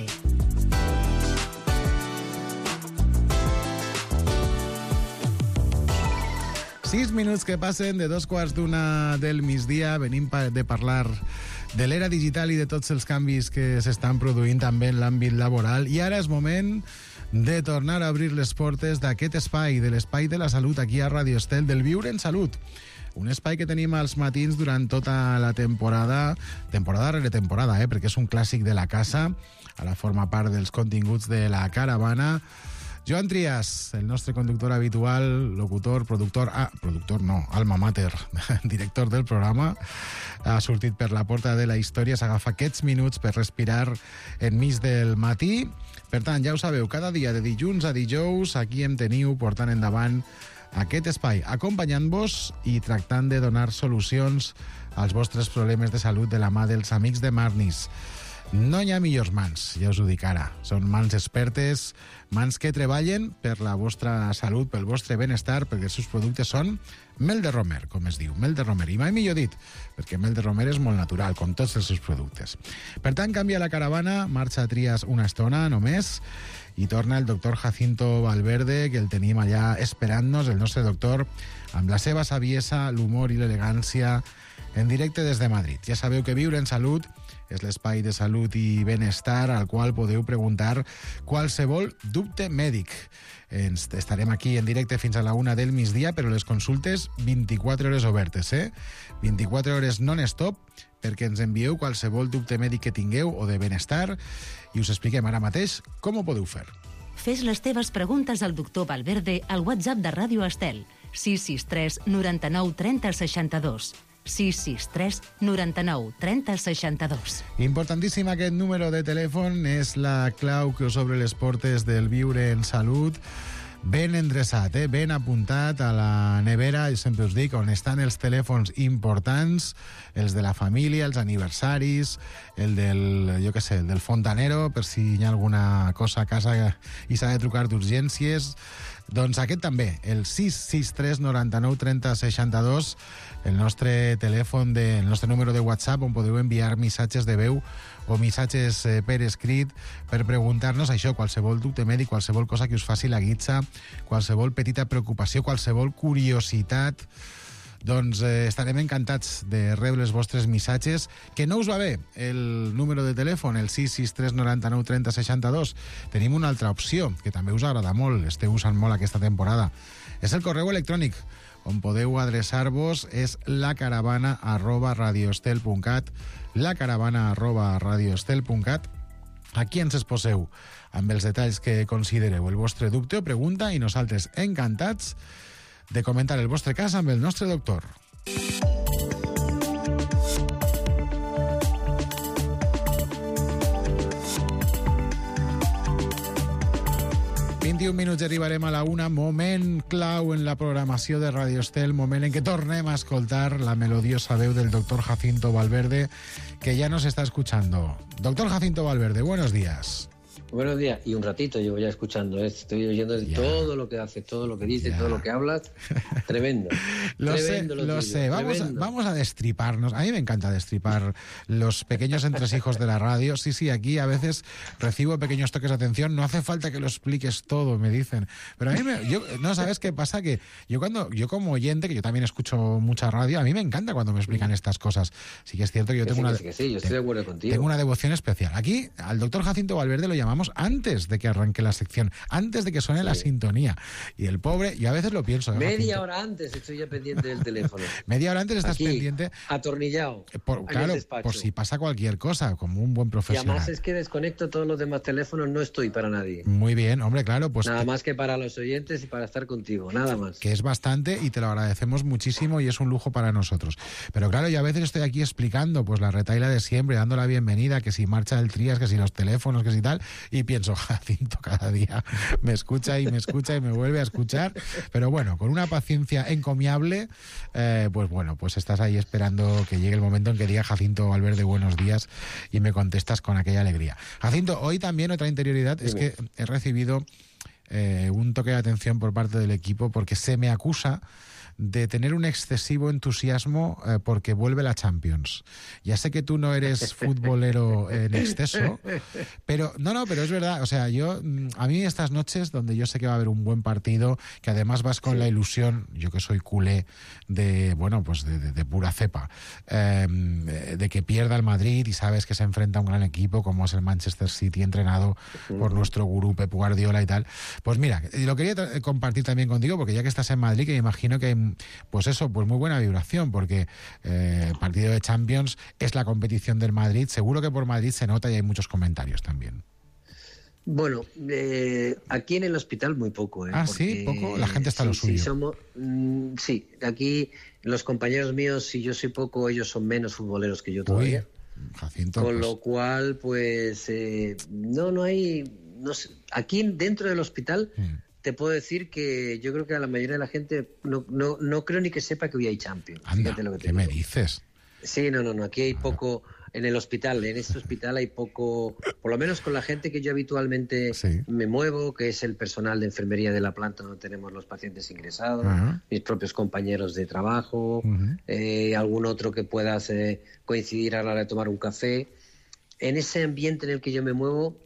Sis minuts que passen de 2:15 del migdia. Venim de parlar de l'era digital i de tots els canvis que s'estan produint també en l'àmbit laboral. I ara és moment de tornar a obrir les portes d'aquest espai, de l'espai de la salut aquí a Ràdio Estel, del Viure en Salut. Un espai que tenim als matins durant tota la temporada rere temporada, perquè és un clàssic de la casa, ara forma part dels continguts de la caravana. Joan Trias, el nostre conductor habitual, locutor, productor no, alma mater, director del programa, ha sortit per la porta de la història, s'agafa aquests minuts per respirar enmig del matí. Per tant, ja ho sabeu, cada dia de dilluns a dijous, aquí em teniu portant endavant aquest espai, acompanyant-vos i tractant de donar solucions als vostres problemes de salut de la mà dels amics de Marnis. No hi ha millors mans, ja us ho dic ara. Són mans expertes, mans que treballen per la vostra salut, pel vostre benestar, perquè els seus productes són mel de romer, com es diu, mel de romer. I mai millor dit, perquè mel de romer és molt natural, com tots els seus productes. Per tant, canvia la caravana, marxa a Trias una estona només, i torna el doctor Jacinto Valverde, que el tenim allà esperant-nos, el nostre doctor, amb la seva saviesa, l'humor i l'elegància, en directe des de Madrid. Ja sabeu que Viure en Salut és l'espai de salut i benestar al qual podeu preguntar qualsevol dubte mèdic. Estarem aquí en directe fins a la 1 del migdia, però les consultes 24 hores obertes, 24 hores non-stop, perquè ens envieu qualsevol dubte mèdic que tingueu o de benestar i us expliquem ara mateix com ho podeu fer. Fes les teves preguntes al doctor Valverde al WhatsApp de Ràdio Estel, 663 99 30 62. 663 99 30 62. Importantíssim aquest número de telèfon, és la clau que us obre les portes del Viure en Salut. Ben endreçat, ben apuntat a la nevera, jo sempre us dic, on estan els telèfons importants, els de la família, els aniversaris, el del, jo què sé, el del fontanero, per si hi ha alguna cosa a casa i s'ha de trucar d'urgències. Doncs aquest també, el 663 99 30 62, el nostre telèfon, el nostre número de WhatsApp, on podeu enviar missatges de veu o missatges per escrit per preguntar-nos això, qualsevol dubte mèdic, qualsevol cosa que us faci la guitza, qualsevol petita preocupació, qualsevol curiositat. Doncs estarem encantats de rebre els vostres missatges. Que no us va bé el número de telèfon, el 663 99 30 62. Tenim una altra opció, que també us agrada molt, esteu usant molt aquesta temporada. És el correu electrònic, on podeu adreçar-vos, és lacaravana@radioestel.cat, lacaravana@radioestel.cat. Aquí ens exposeu amb els detalls que considereu el vostre dubte o pregunta i nosaltres encantats de comentar el vostre cas amb el nostre doctor. 21 minuts i arribarem a la 1, moment clau en la programació de Radio Estel, moment en què tornem a escoltar la melodiosa veu del doctor Jacinto Valverde, que ya nos está escuchando. Doctor Jacinto Valverde, buenos días. Buenos días, y un ratito llevo ya escuchando, estoy oyendo todo lo que haces, todo lo que dices, todo lo que hablas, tremendo. Lo sé. Vamos a destriparnos. A mí me encanta destripar los pequeños entresijos de la radio. Sí, aquí a veces recibo pequeños toques de atención, no hace falta que lo expliques todo, me dicen. Pero a mí, no, ¿sabes qué pasa? Que yo como oyente, que yo también escucho mucha radio, a mí me encanta cuando me explican estas cosas. Sí que es cierto que yo tengo yo estoy de acuerdo contigo. Tengo una devoción especial. Aquí, al doctor Jacinto Valverde lo llamamos antes de que arranque la sección, antes de que suene la sintonía. Y el pobre, yo a veces lo pienso. Media hora antes estoy ya pendiente del teléfono. Media hora antes estás aquí, pendiente. Atornillado. Claro, por si pasa cualquier cosa, como un buen profesional. Y además es que desconecto todos los demás teléfonos, no estoy para nadie. Muy bien, hombre, claro. Pues nada más que para los oyentes y para estar contigo, nada más. Que es bastante y te lo agradecemos muchísimo y es un lujo para nosotros. Pero claro, yo a veces estoy aquí explicando pues la retaila de siempre, dando la bienvenida, que si marcha el Trías, que si los teléfonos, que si tal, y pienso, Jacinto cada día me escucha y me vuelve a escuchar, pero bueno, con una paciencia encomiable, pues estás ahí esperando que llegue el momento en que diga Jacinto Valverde buenos días y me contestas con aquella alegría. Jacinto, hoy también otra interioridad es que he recibido un toque de atención por parte del equipo porque se me acusa de tener un excesivo entusiasmo porque vuelve la Champions. Ya sé que tú no eres futbolero en exceso, pero pero es verdad, o sea, a mí estas noches donde yo sé que va a haber un buen partido, que además vas con la ilusión, yo que soy culé de pura cepa, de que pierda el Madrid y sabes que se enfrenta a un gran equipo como es el Manchester City, entrenado por nuestro gurú Pep Guardiola y tal. Pues mira, lo quería compartir también contigo porque ya que estás en Madrid, que me imagino que hay pues muy buena vibración, porque el partido de Champions es la competición del Madrid. Seguro que por Madrid se nota y hay muchos comentarios también. Bueno, aquí en el hospital muy poco. Sí, poco. La gente está a lo suyo. Sí, aquí los compañeros míos, si yo soy poco, ellos son menos futboleros que yo todavía. Jacinto, con lo cual, pues no hay... No sé, aquí dentro del hospital... Te puedo decir que yo creo que a la mayoría de la gente no creo ni que sepa que hoy hay Champions. Anda, ¿qué me dices? Sí, no, aquí hay poco, en el hospital, en este hospital hay poco, por lo menos con la gente que yo habitualmente me muevo, que es el personal de enfermería de la planta donde tenemos los pacientes ingresados, mis propios compañeros de trabajo, algún otro que puedas coincidir a la hora de tomar un café. En ese ambiente en el que yo me muevo,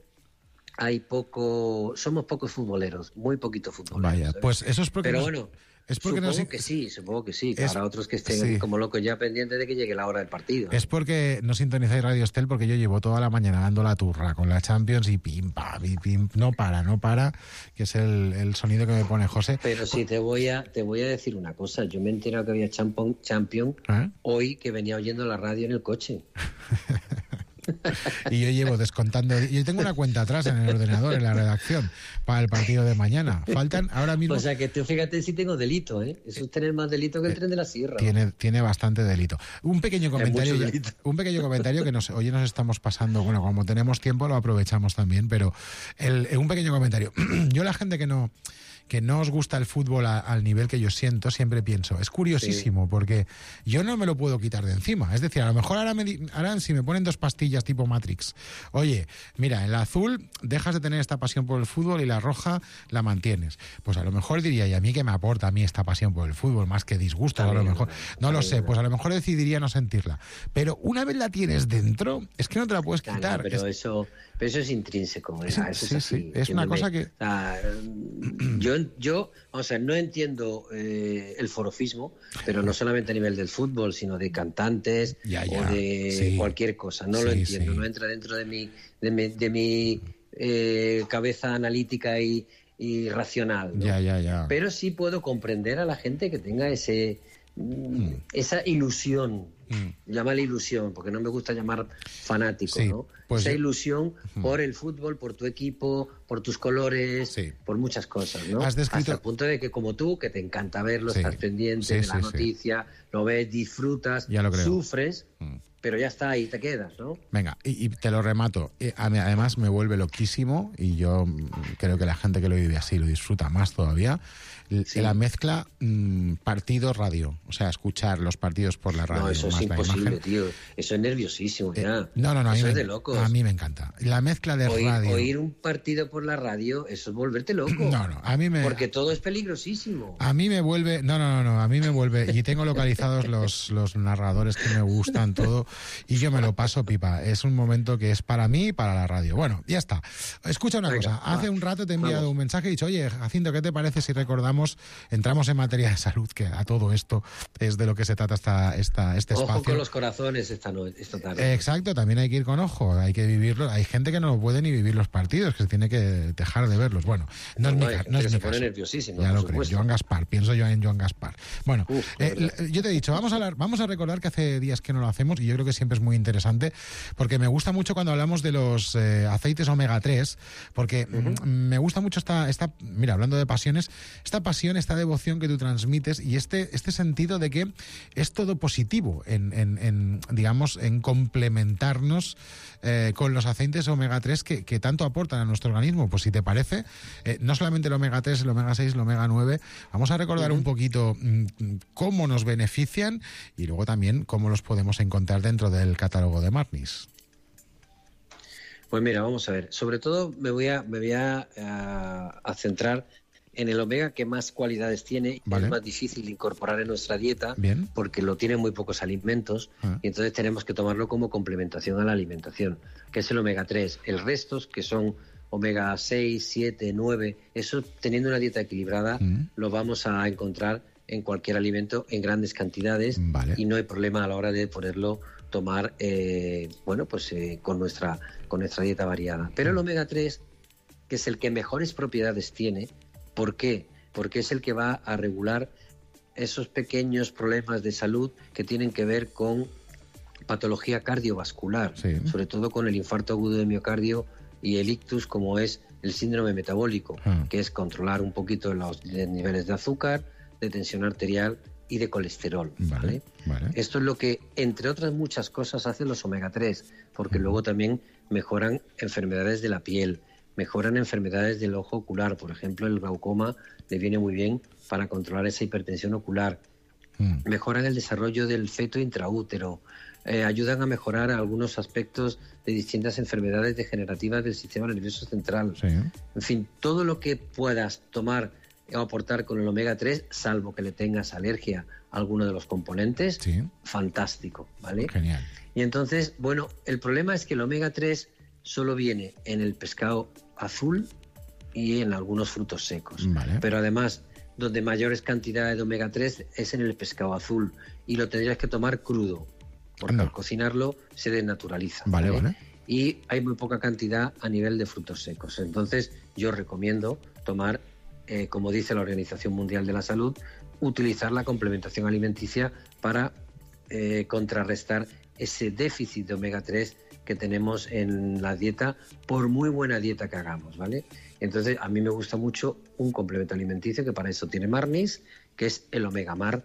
somos pocos futboleros, muy poquitos futboleros. Vaya, ¿sabes? Pues eso es porque... Pero bueno, supongo que sí. Habrá otros que estén como locos ya pendientes de que llegue la hora del partido. Es porque no sintonizáis Radio Estel, porque yo llevo toda la mañana dando la turra con la Champions y pim, pim, no para, que es el sonido que me pone José. Pero sí, te voy a decir una cosa. Yo me he enterado que había Champions hoy, que venía oyendo la radio en el coche. Y yo llevo descontando. Yo tengo una cuenta atrás en el ordenador, en la redacción, para el partido de mañana. Faltan ahora mismo. O sea que tú fíjate si tengo delito, ¿eh? Eso es tener más delito que el tren de la sierra. Tiene bastante delito. Un pequeño comentario que hoy nos estamos pasando. Bueno, como tenemos tiempo lo aprovechamos también, pero un pequeño comentario. Yo, la gente que no os gusta el fútbol al nivel que yo siento, siempre pienso, es curiosísimo, porque yo no me lo puedo quitar de encima. Es decir, a lo mejor ahora si me ponen 2 pastillas tipo Matrix, oye, mira, en la azul dejas de tener esta pasión por el fútbol y la roja la mantienes. Pues a lo mejor diría, ¿y a mí qué me aporta a mí esta pasión por el fútbol? Más que disgusto, a lo mejor. No lo sé, pues a lo mejor decidiría no sentirla. Pero una vez la tienes dentro, es que no te la puedes quitar. No, pero eso es intrínseco. Eso es así. Es una cosa que... Yo, o sea, no entiendo el forofismo, pero no solamente a nivel del fútbol, sino de cantantes o de cualquier cosa. No lo entiendo, no entra dentro de mi cabeza analítica y racional, ¿no? Pero sí puedo comprender a la gente que tenga esa ilusión Llámale ilusión, porque no me gusta llamar fanático, ¿no? Pues esa ilusión por el fútbol, por tu equipo, por tus colores, por muchas cosas, ¿no? Hasta el punto de que, como tú, que te encanta verlo, estás pendiente de la noticia, lo ves, disfrutas, sufres, pero ya está, ahí te quedas, ¿no? Venga, y te lo remato. Además me vuelve loquísimo, y yo creo que la gente que lo vive así lo disfruta más todavía, la mezcla partido-radio. O sea, escuchar los partidos por la radio. No, eso es imposible, tío. Eso es nerviosísimo, ya. No, eso es de locos. A mí me encanta. La mezcla de radio... Oír un partido por la radio, eso es volverte loco. No, a mí me... Porque todo es peligrosísimo. A mí me vuelve... No, a mí me vuelve... Y tengo localizados los narradores que me gustan, todo, y yo me lo paso pipa. Es un momento que es para mí y para la radio. Bueno, ya está. Escucha una cosa. Hace un rato te he enviado un mensaje y he dicho, oye, Jacinto, ¿qué te parece si recordamos, entramos en materia de salud, que a todo esto es de lo que se trata este espacio? Ojo con los corazones esta tarde. Exacto, también hay que ir con ojo, hay que vivirlo. Hay gente que no puede ni vivir los partidos, que se tiene que dejar de verlos. Bueno, no es mi caso. Se pone nerviosísimo. Ya lo creo. Joan Gaspar, pienso yo en Joan Gaspar. Bueno, yo te he dicho, vamos a recordar que hace días que no lo hacemos, y yo creo que siempre es muy interesante, porque me gusta mucho cuando hablamos de los aceites omega 3, porque me gusta mucho mira, hablando de pasiones, esta pasión, esta devoción que tú transmites, y este sentido de que es todo positivo en digamos, en complementarnos con los aceites omega 3 que tanto aportan a nuestro organismo. Pues si te parece, no solamente el omega 3, el omega 6, el omega 9, vamos a recordar un poquito cómo nos benefician, y luego también cómo los podemos encontrar dentro del catálogo de Marnis. Pues mira, vamos a ver. Sobre todo me voy a centrar en el omega, que más cualidades tiene. Es más difícil de incorporar en nuestra dieta. Bien. Porque lo tienen muy pocos alimentos, y entonces tenemos que tomarlo como complementación a la alimentación, que es el omega 3. El resto, que son omega 6, 7, 9, eso, teniendo una dieta equilibrada, lo vamos a encontrar en cualquier alimento en grandes cantidades, y no hay problema a la hora de poderlo tomar con nuestra dieta variada. Pero el omega 3, que es el que mejores propiedades tiene, ¿por qué? Porque es el que va a regular esos pequeños problemas de salud que tienen que ver con patología cardiovascular, sobre todo con el infarto agudo de miocardio y el ictus, como es el síndrome metabólico, que es controlar un poquito los niveles de azúcar, de tensión arterial y de colesterol. ¿Vale? Esto es lo que, entre otras muchas cosas, hacen los omega 3, porque luego también mejoran enfermedades de la piel, mejoran enfermedades del ojo ocular. Por ejemplo, el glaucoma le viene muy bien para controlar esa hipertensión ocular. Mejoran el desarrollo del feto intraútero, ayudan a mejorar algunos aspectos de distintas enfermedades degenerativas del sistema nervioso central. En fin, todo lo que puedas tomar o aportar con el omega 3, salvo que le tengas alergia a alguno de los componentes, fantástico, ¿vale? Genial. Y entonces, bueno, el problema es que el omega 3 solo viene en el pescado azul y en algunos frutos secos. Pero además, donde mayores cantidades de omega 3 es en el pescado azul, y lo tendrías que tomar crudo, porque al cocinarlo se desnaturaliza. Y hay muy poca cantidad a nivel de frutos secos. Entonces, yo recomiendo tomar, como dice la Organización Mundial de la Salud, utilizar la complementación alimenticia para contrarrestar ese déficit de omega 3 que tenemos en la dieta, por muy buena dieta que hagamos, ¿vale? Entonces, a mí me gusta mucho un complemento alimenticio, que para eso tiene Marnis, que es el Omega Mar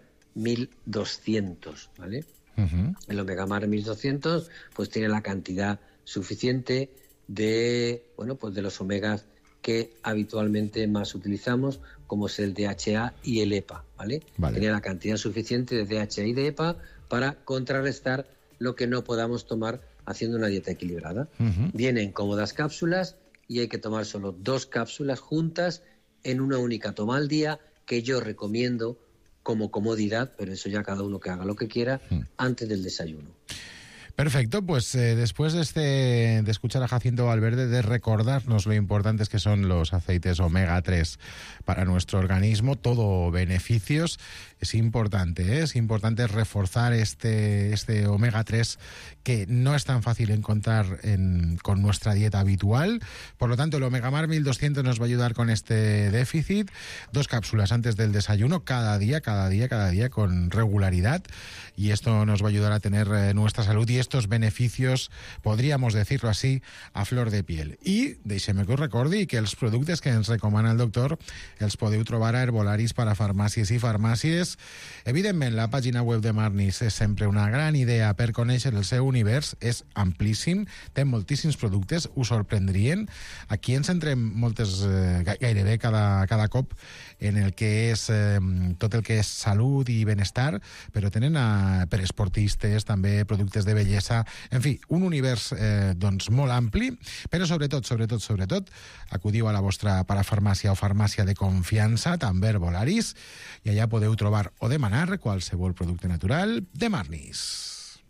1200, ¿vale? El Omega Mar 1200, pues tiene la cantidad suficiente de, pues de los omegas que habitualmente más utilizamos, como es el DHA y el EPA, ¿vale? Tiene la cantidad suficiente de DHA y de EPA para contrarrestar lo que no podamos tomar haciendo una dieta equilibrada. Vienen cómodas cápsulas, y hay que tomar solo 2 cápsulas juntas en una única toma al día, que yo recomiendo como comodidad, pero eso ya cada uno que haga lo que quiera, antes del desayuno. Perfecto, pues después de escuchar a Jacinto Valverde, de recordarnos lo importantes que son los aceites omega 3 para nuestro organismo, todo beneficios, es importante reforzar este omega 3 que no es tan fácil encontrar con nuestra dieta habitual. Por lo tanto, el Omega Mar 1200 nos va a ayudar con este déficit. 2 cápsulas antes del desayuno, cada día, con regularidad. Y esto nos va a ayudar a tener nuestra salud y estos beneficios, podríamos decirlo así, a flor de piel. I deixem que us recordi que els productes que ens recomana el doctor els podeu trobar a Herbolaris per a farmàcies i farmàcies. Evidentment, la pàgina web de Marnis és sempre una gran idea per conèixer el seu univers, és amplíssim, té moltíssims productes, us sorprendrien. Aquí ens centrem gairebé cada cop en el que és tot el que és salut i benestar, però tenen per esportistes també productes de bellesa, en fi, un univers doncs molt ampli, però sobretot acudiu a la vostra parafarmàcia o farmàcia de confiança, també Herbolaris, i allà podeu trobar o demanar qualsevol producte natural de Marnis.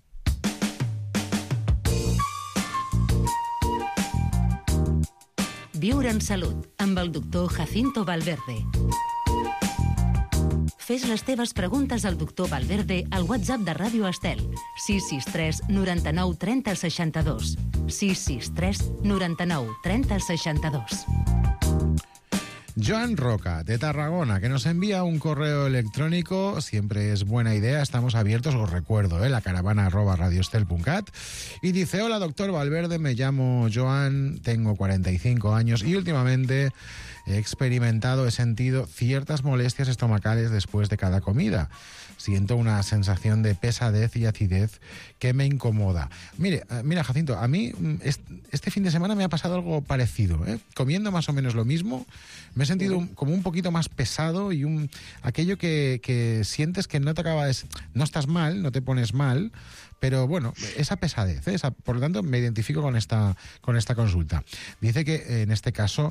Viure en salut, amb el doctor Jacinto Valverde. Fes les teves preguntes al doctor Valverde al WhatsApp de Ràdio Estel, 663 99 30 62. 663 99 30 62. Joan Roca, de Tarragona, que nos envía un correo electrónico, siempre es buena idea, estamos abiertos, os recuerdo, la caravana@radioestel.cat, y dice: hola doctor Valverde, me llamo Joan, tengo 45 años y últimamente he sentido ciertas molestias estomacales después de cada comida. Siento una sensación de pesadez y acidez que me incomoda. Mira, Jacinto, a mí este fin de semana me ha pasado algo parecido, comiendo más o menos lo mismo, me he sentido como un poquito más pesado y aquello que sientes que no te acaba de... No estás mal, no te pones mal, pero bueno, esa pesadez, por lo tanto me identifico con esta consulta. Dice que en este caso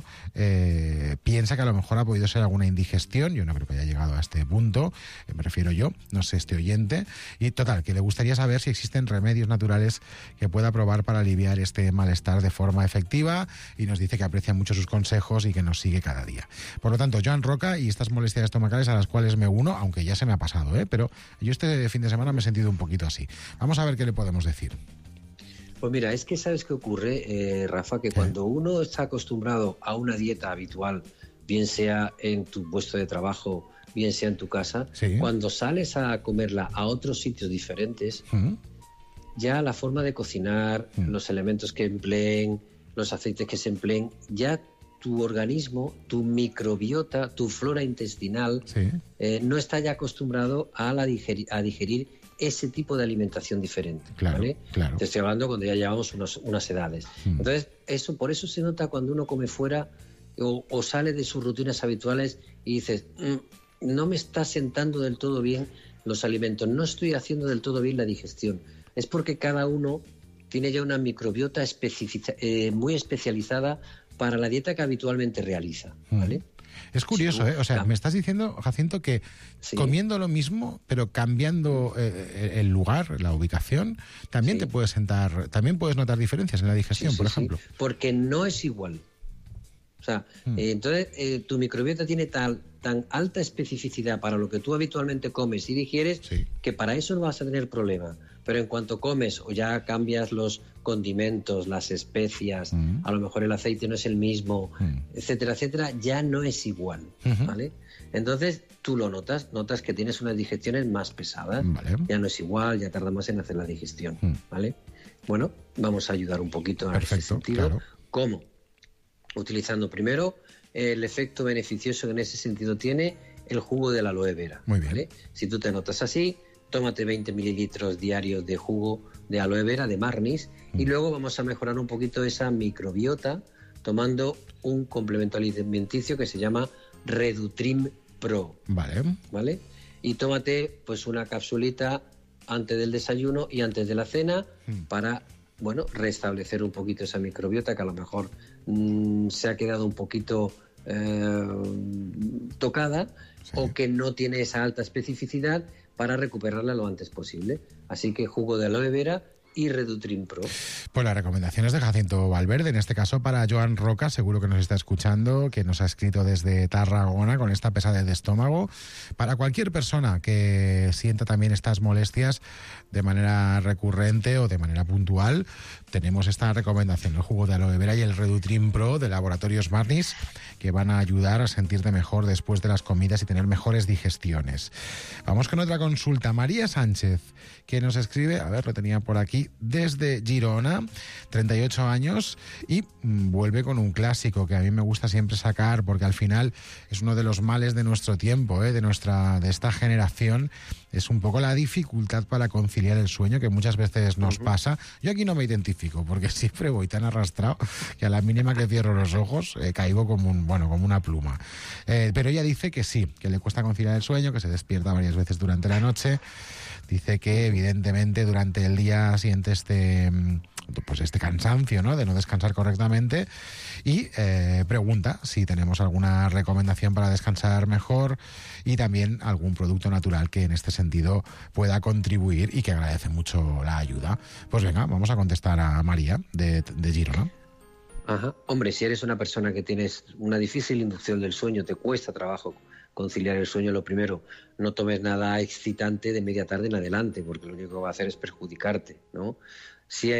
piensa que a lo mejor ha podido ser alguna indigestión, yo no creo que haya llegado a este punto, me refiero yo, no sé, este oyente, y total, que le gustaría saber si existen remedios naturales que pueda probar para aliviar este malestar de forma efectiva, y nos dice que aprecia mucho sus consejos y que nos sigue cada día. Por lo tanto, Joan Roca y estas molestias estomacales a las cuales me uno, aunque ya se me ha pasado, pero yo este fin de semana me he sentido un poquito así. Vamos a ver qué le podemos decir. Pues mira, es que ¿sabes qué ocurre, Rafa? Que cuando uno está acostumbrado a una dieta habitual, bien sea en tu puesto de trabajo, bien sea en tu casa, cuando sales a comerla a otros sitios diferentes, ya la forma de cocinar, los elementos que empleen, los aceites que se empleen, ya tu organismo, tu microbiota, tu flora intestinal, no está ya acostumbrado a digerir ese tipo de alimentación diferente, ¿vale? Claro. Te estoy hablando cuando ya llevamos unas edades. Entonces, por eso se nota cuando uno come fuera o sale de sus rutinas habituales y dices, no me está sentando del todo bien los alimentos, no estoy haciendo del todo bien la digestión. Es porque cada uno tiene ya una microbiota muy especializada para la dieta que habitualmente realiza, ¿vale? Es curioso, O sea, me estás diciendo, Jacinto, que comiendo lo mismo, pero cambiando el lugar, la ubicación, también te puedes sentar, también puedes notar diferencias en la digestión, por ejemplo. Porque no es igual. O sea, entonces tu microbiota tiene tan alta especificidad para lo que tú habitualmente comes y digieres que para eso no vas a tener problema. Pero en cuanto comes o ya cambias los condimentos, las especias, a lo mejor el aceite no es el mismo, etcétera, etcétera, ya no es igual, ¿vale? Entonces tú lo notas que tienes unas digestiones más pesadas, ya no es igual, ya tarda más en hacer la digestión, ¿vale? Bueno, vamos a ayudar un poquito en ese sentido. Claro. ¿Cómo? Utilizando primero el efecto beneficioso que en ese sentido tiene el jugo de la aloe vera. Muy bien. ¿Vale? Si tú te notas así, tómate 20 mililitros diarios de jugo de aloe vera, de Marnis, y luego vamos a mejorar un poquito esa microbiota tomando un complemento alimenticio que se llama Redutrim Pro. ¿Vale? Y tómate pues una capsulita antes del desayuno y antes de la cena para, bueno, restablecer un poquito esa microbiota que a lo mejor se ha quedado un poquito tocada o que no tiene esa alta especificidad, para recuperarla lo antes posible. Así que jugo de aloe vera y Redutrin Pro. Pues las recomendaciones de Jacinto Valverde, en este caso para Joan Roca, seguro que nos está escuchando, que nos ha escrito desde Tarragona con esta pesadez de estómago. Para cualquier persona que sienta también estas molestias de manera recurrente o de manera puntual, tenemos esta recomendación, el jugo de aloe vera y el Redutrin Pro de Laboratorios Marnis, que van a ayudar a sentirte mejor después de las comidas y tener mejores digestiones. Vamos con otra consulta. María Sánchez, que nos escribe, a ver, lo tenía por aquí, desde Girona, 38 años, y vuelve con un clásico que a mí me gusta siempre sacar, porque al final es uno de los males de nuestro tiempo, de esta generación. Es un poco la dificultad para conciliar el sueño, que muchas veces nos pasa. Yo aquí no me identifico, porque siempre voy tan arrastrado que a la mínima que cierro los ojos caigo como una pluma. Pero ella dice que sí, que le cuesta conciliar el sueño, que se despierta varias veces durante la noche. Dice que evidentemente durante el día siente este cansancio, ¿no?, de no descansar correctamente, y pregunta si tenemos alguna recomendación para descansar mejor y también algún producto natural que en este sentido pueda contribuir, y que agradece mucho la ayuda. Pues venga, vamos a contestar a María de Girona. Ajá. Hombre, si eres una persona que tienes una difícil inducción del sueño, te cuesta trabajo conciliar el sueño, lo primero, no tomes nada excitante de media tarde en adelante, porque lo único que va a hacer es perjudicarte, ¿no? Si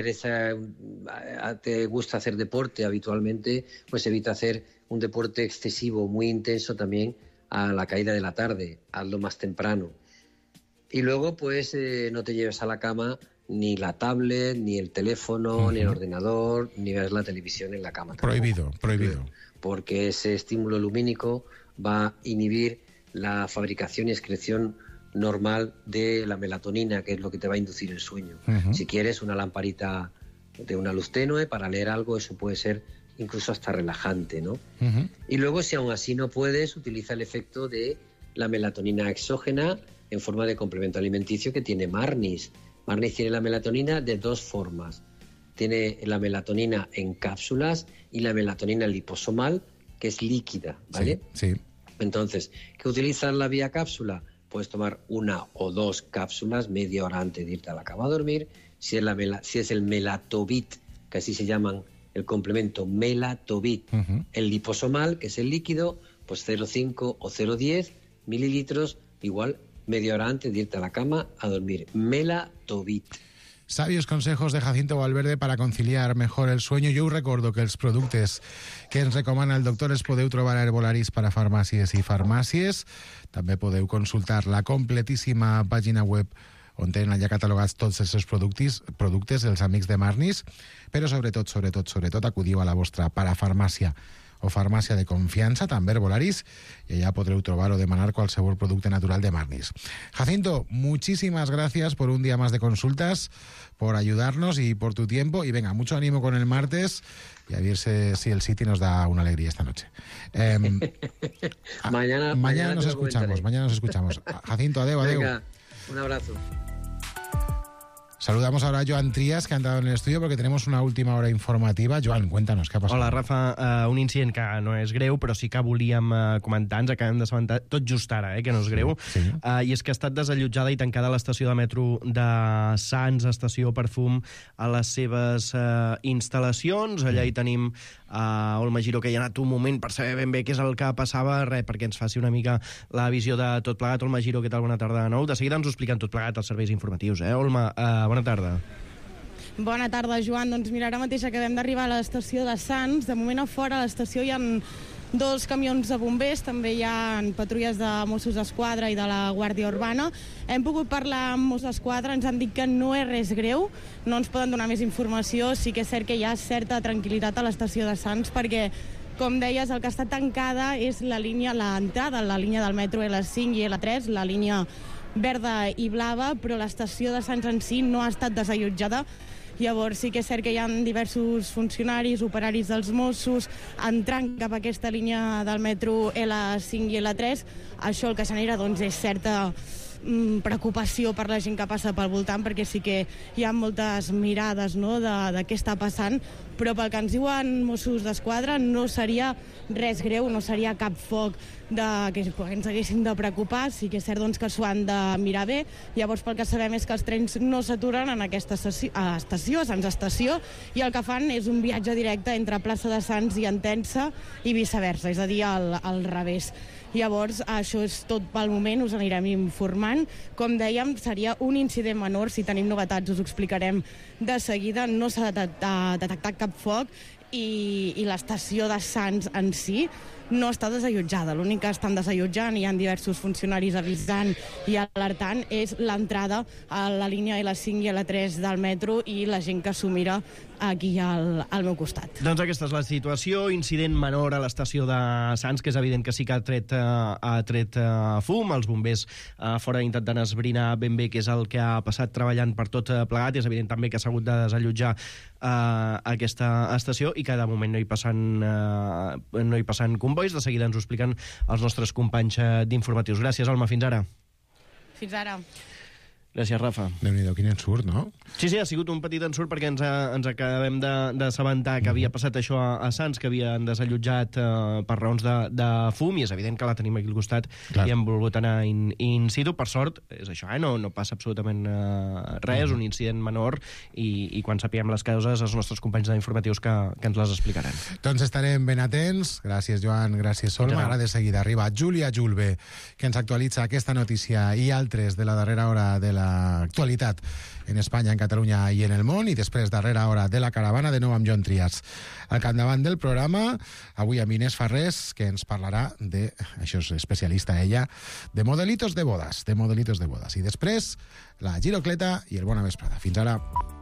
te gusta hacer deporte habitualmente, pues evita hacer un deporte excesivo, muy intenso también a la caída de la tarde, hazlo más temprano. Y luego, pues, no te lleves a la cama ni la tablet, ni el teléfono, ni el ordenador, ni veas la televisión en la cama. Prohibido. Porque ese estímulo lumínico va a inhibir la fabricación y excreción normal de la melatonina, que es lo que te va a inducir el sueño. Si quieres una lamparita de una luz tenue para leer algo, eso puede ser incluso hasta relajante, ¿no? Y luego, si aún así no puedes, utiliza el efecto de la melatonina exógena en forma de complemento alimenticio que tiene Marnis. Marnis tiene la melatonina de dos formas. Tiene la melatonina en cápsulas y la melatonina liposomal, que es líquida, ¿vale? Sí. Entonces, ¿qué utilizas la vía cápsula? Puedes tomar una o dos cápsulas media hora antes de irte a la cama a dormir. Si es el Melatobit, que así se llaman el complemento Melatobit, el liposomal, que es el líquido, pues 0,5 o 0,10 mililitros, igual media hora antes de irte a la cama a dormir. Melatobit. Sabios consejos de Jacinto Valverde para conciliar mejor el sueño. Jo us recordo que els productes que ens recomana el doctor els podeu trobar a Herbolaris per a farmàcies i farmàcies. També podeu consultar la completíssima pàgina web on tenen allà catalogats tots els seus productes, els amics de Marnis, però sobretot acudiu a la vostra parafarmàcia o farmàcia de confiança, també Herbolaris, y allá podreu trobar o demanar qualsevol producte natural de Marnis. Jacinto, muchísimas gracias por un día más de consultas, por ayudarnos y por tu tiempo, y venga, mucho ánimo con el martes y a ver si el City nos da una alegría esta noche. Mañana nos escuchamos. Jacinto, adeu. Venga, un abrazo. Saludamos ahora a Joan Trías, que ha entrado en el estudio porque tenemos una última hora informativa. Joan, cuéntanos, ¿qué ha pasado? Hola, Rafa. Un incident que no és greu, però sí que volíem comentar, ens acabem d'assabentar tot just ara, que no és greu. Sí. I és que ha estat desallotjada i tancada l'estació de metro de Sants, estació Perfum, a les seves instal·lacions. Allà hi tenim Olma Giró, que hi ha anat un moment per saber ben bé què és el que passava, perquè ens faci una mica la visió de tot plegat. Olma Giró, què tal? Bona tarda de nou. De seguida ens ho expliquen tot plegat als serveis informatius. Olma, bona tarda. Bona tarda, Joan. Doncs mira, ara mateix acabem d'arribar a l'estació de Sants. De moment a fora a l'estació hi ha 2 camions de bombers, també hi ha patrulles de Mossos d'Esquadra i de la Guàrdia Urbana. Hem pogut parlar amb Mossos d'Esquadra, ens han dit que no és res greu, no ens poden donar més informació. Sí que és cert que hi ha certa tranquil·litat a l'estació de Sants perquè, com deies, el que està tancada és l'entrada, la línia del metro L5 i L3, la línia verda i blava, però l'estació de Sants en si no ha estat desallotjada. Llavors sí que és cert que hi ha diversos funcionaris, operaris dels Mossos, entrant cap a aquesta línia del metro L5 i L3. Això el que genera doncs, és certa preocupació per la gent que passa pel voltant, perquè sí que hi ha moltes mirades, no?, de què està passant, però pel que ens diuen Mossos d'Esquadra no seria res greu, no seria cap foc que ens haguéssim de preocupar. Sí que és cert doncs, que s'ho han de mirar bé. Llavors, pel que sabem és que els trens no s'aturen en aquesta estació, Sants Estació, i el que fan és un viatge directe entre plaça de Sants i Entença i viceversa, és a dir, al revés. Llavors, això és tot pel moment, us anirem informant. Com dèiem, seria un incident menor. Si tenim novetats us ho explicarem de seguida. No s'ha detectat cap foc i l'estació de Sants en si no està desallotjada. L'únic que estan desallotjant, i hi ha diversos funcionaris avisant i alertant, és l'entrada a la línia L5 i L3 del metro i la gent que s'ho mira aquí al meu costat. Doncs aquesta és la situació. Incident menor a l'estació de Sants, que és evident que sí que ha tret fum. Els bombers fora intentant esbrinar ben bé què és el que ha passat treballant per tot plegat. És evident també que s'ha hagut de desallotjar aquesta estació i que de moment no hi passen convois. De seguida ens ho expliquen els nostres companys d'informatius. Gràcies, Alma. Fins ara. Fins ara. Gràcies, Rafa. Déu-n'hi-do, quin ensurt, no? Sí, ha sigut un petit ensurt perquè ens acabem d'assabentar que havia passat això a Sants, que havien desallotjat per raons de fum, i és evident que la tenim aquí al costat. Clar. I hem volgut anar in situ. Per sort, és això, no passa absolutament res, un incident menor, i quan sapiguem les causes, els nostres companys d'informatius que ens les explicaran. Doncs estarem ben atents. Gràcies, Joan. Gràcies, Solma. Ara de seguida arriba Júlia Julve, que ens actualitza aquesta notícia i altres de la darrera hora de l'actualitat en Espanya, en Catalunya i en el món, i després darrera hora de la caravana de nou amb Joan Trias. Al capdavant del programa, avui amb Inés Farrés, que ens parlarà de, això és especialista ella, de modelitos de bodas. I després, la Girocleta i el Bona Vesprada. Fins ara.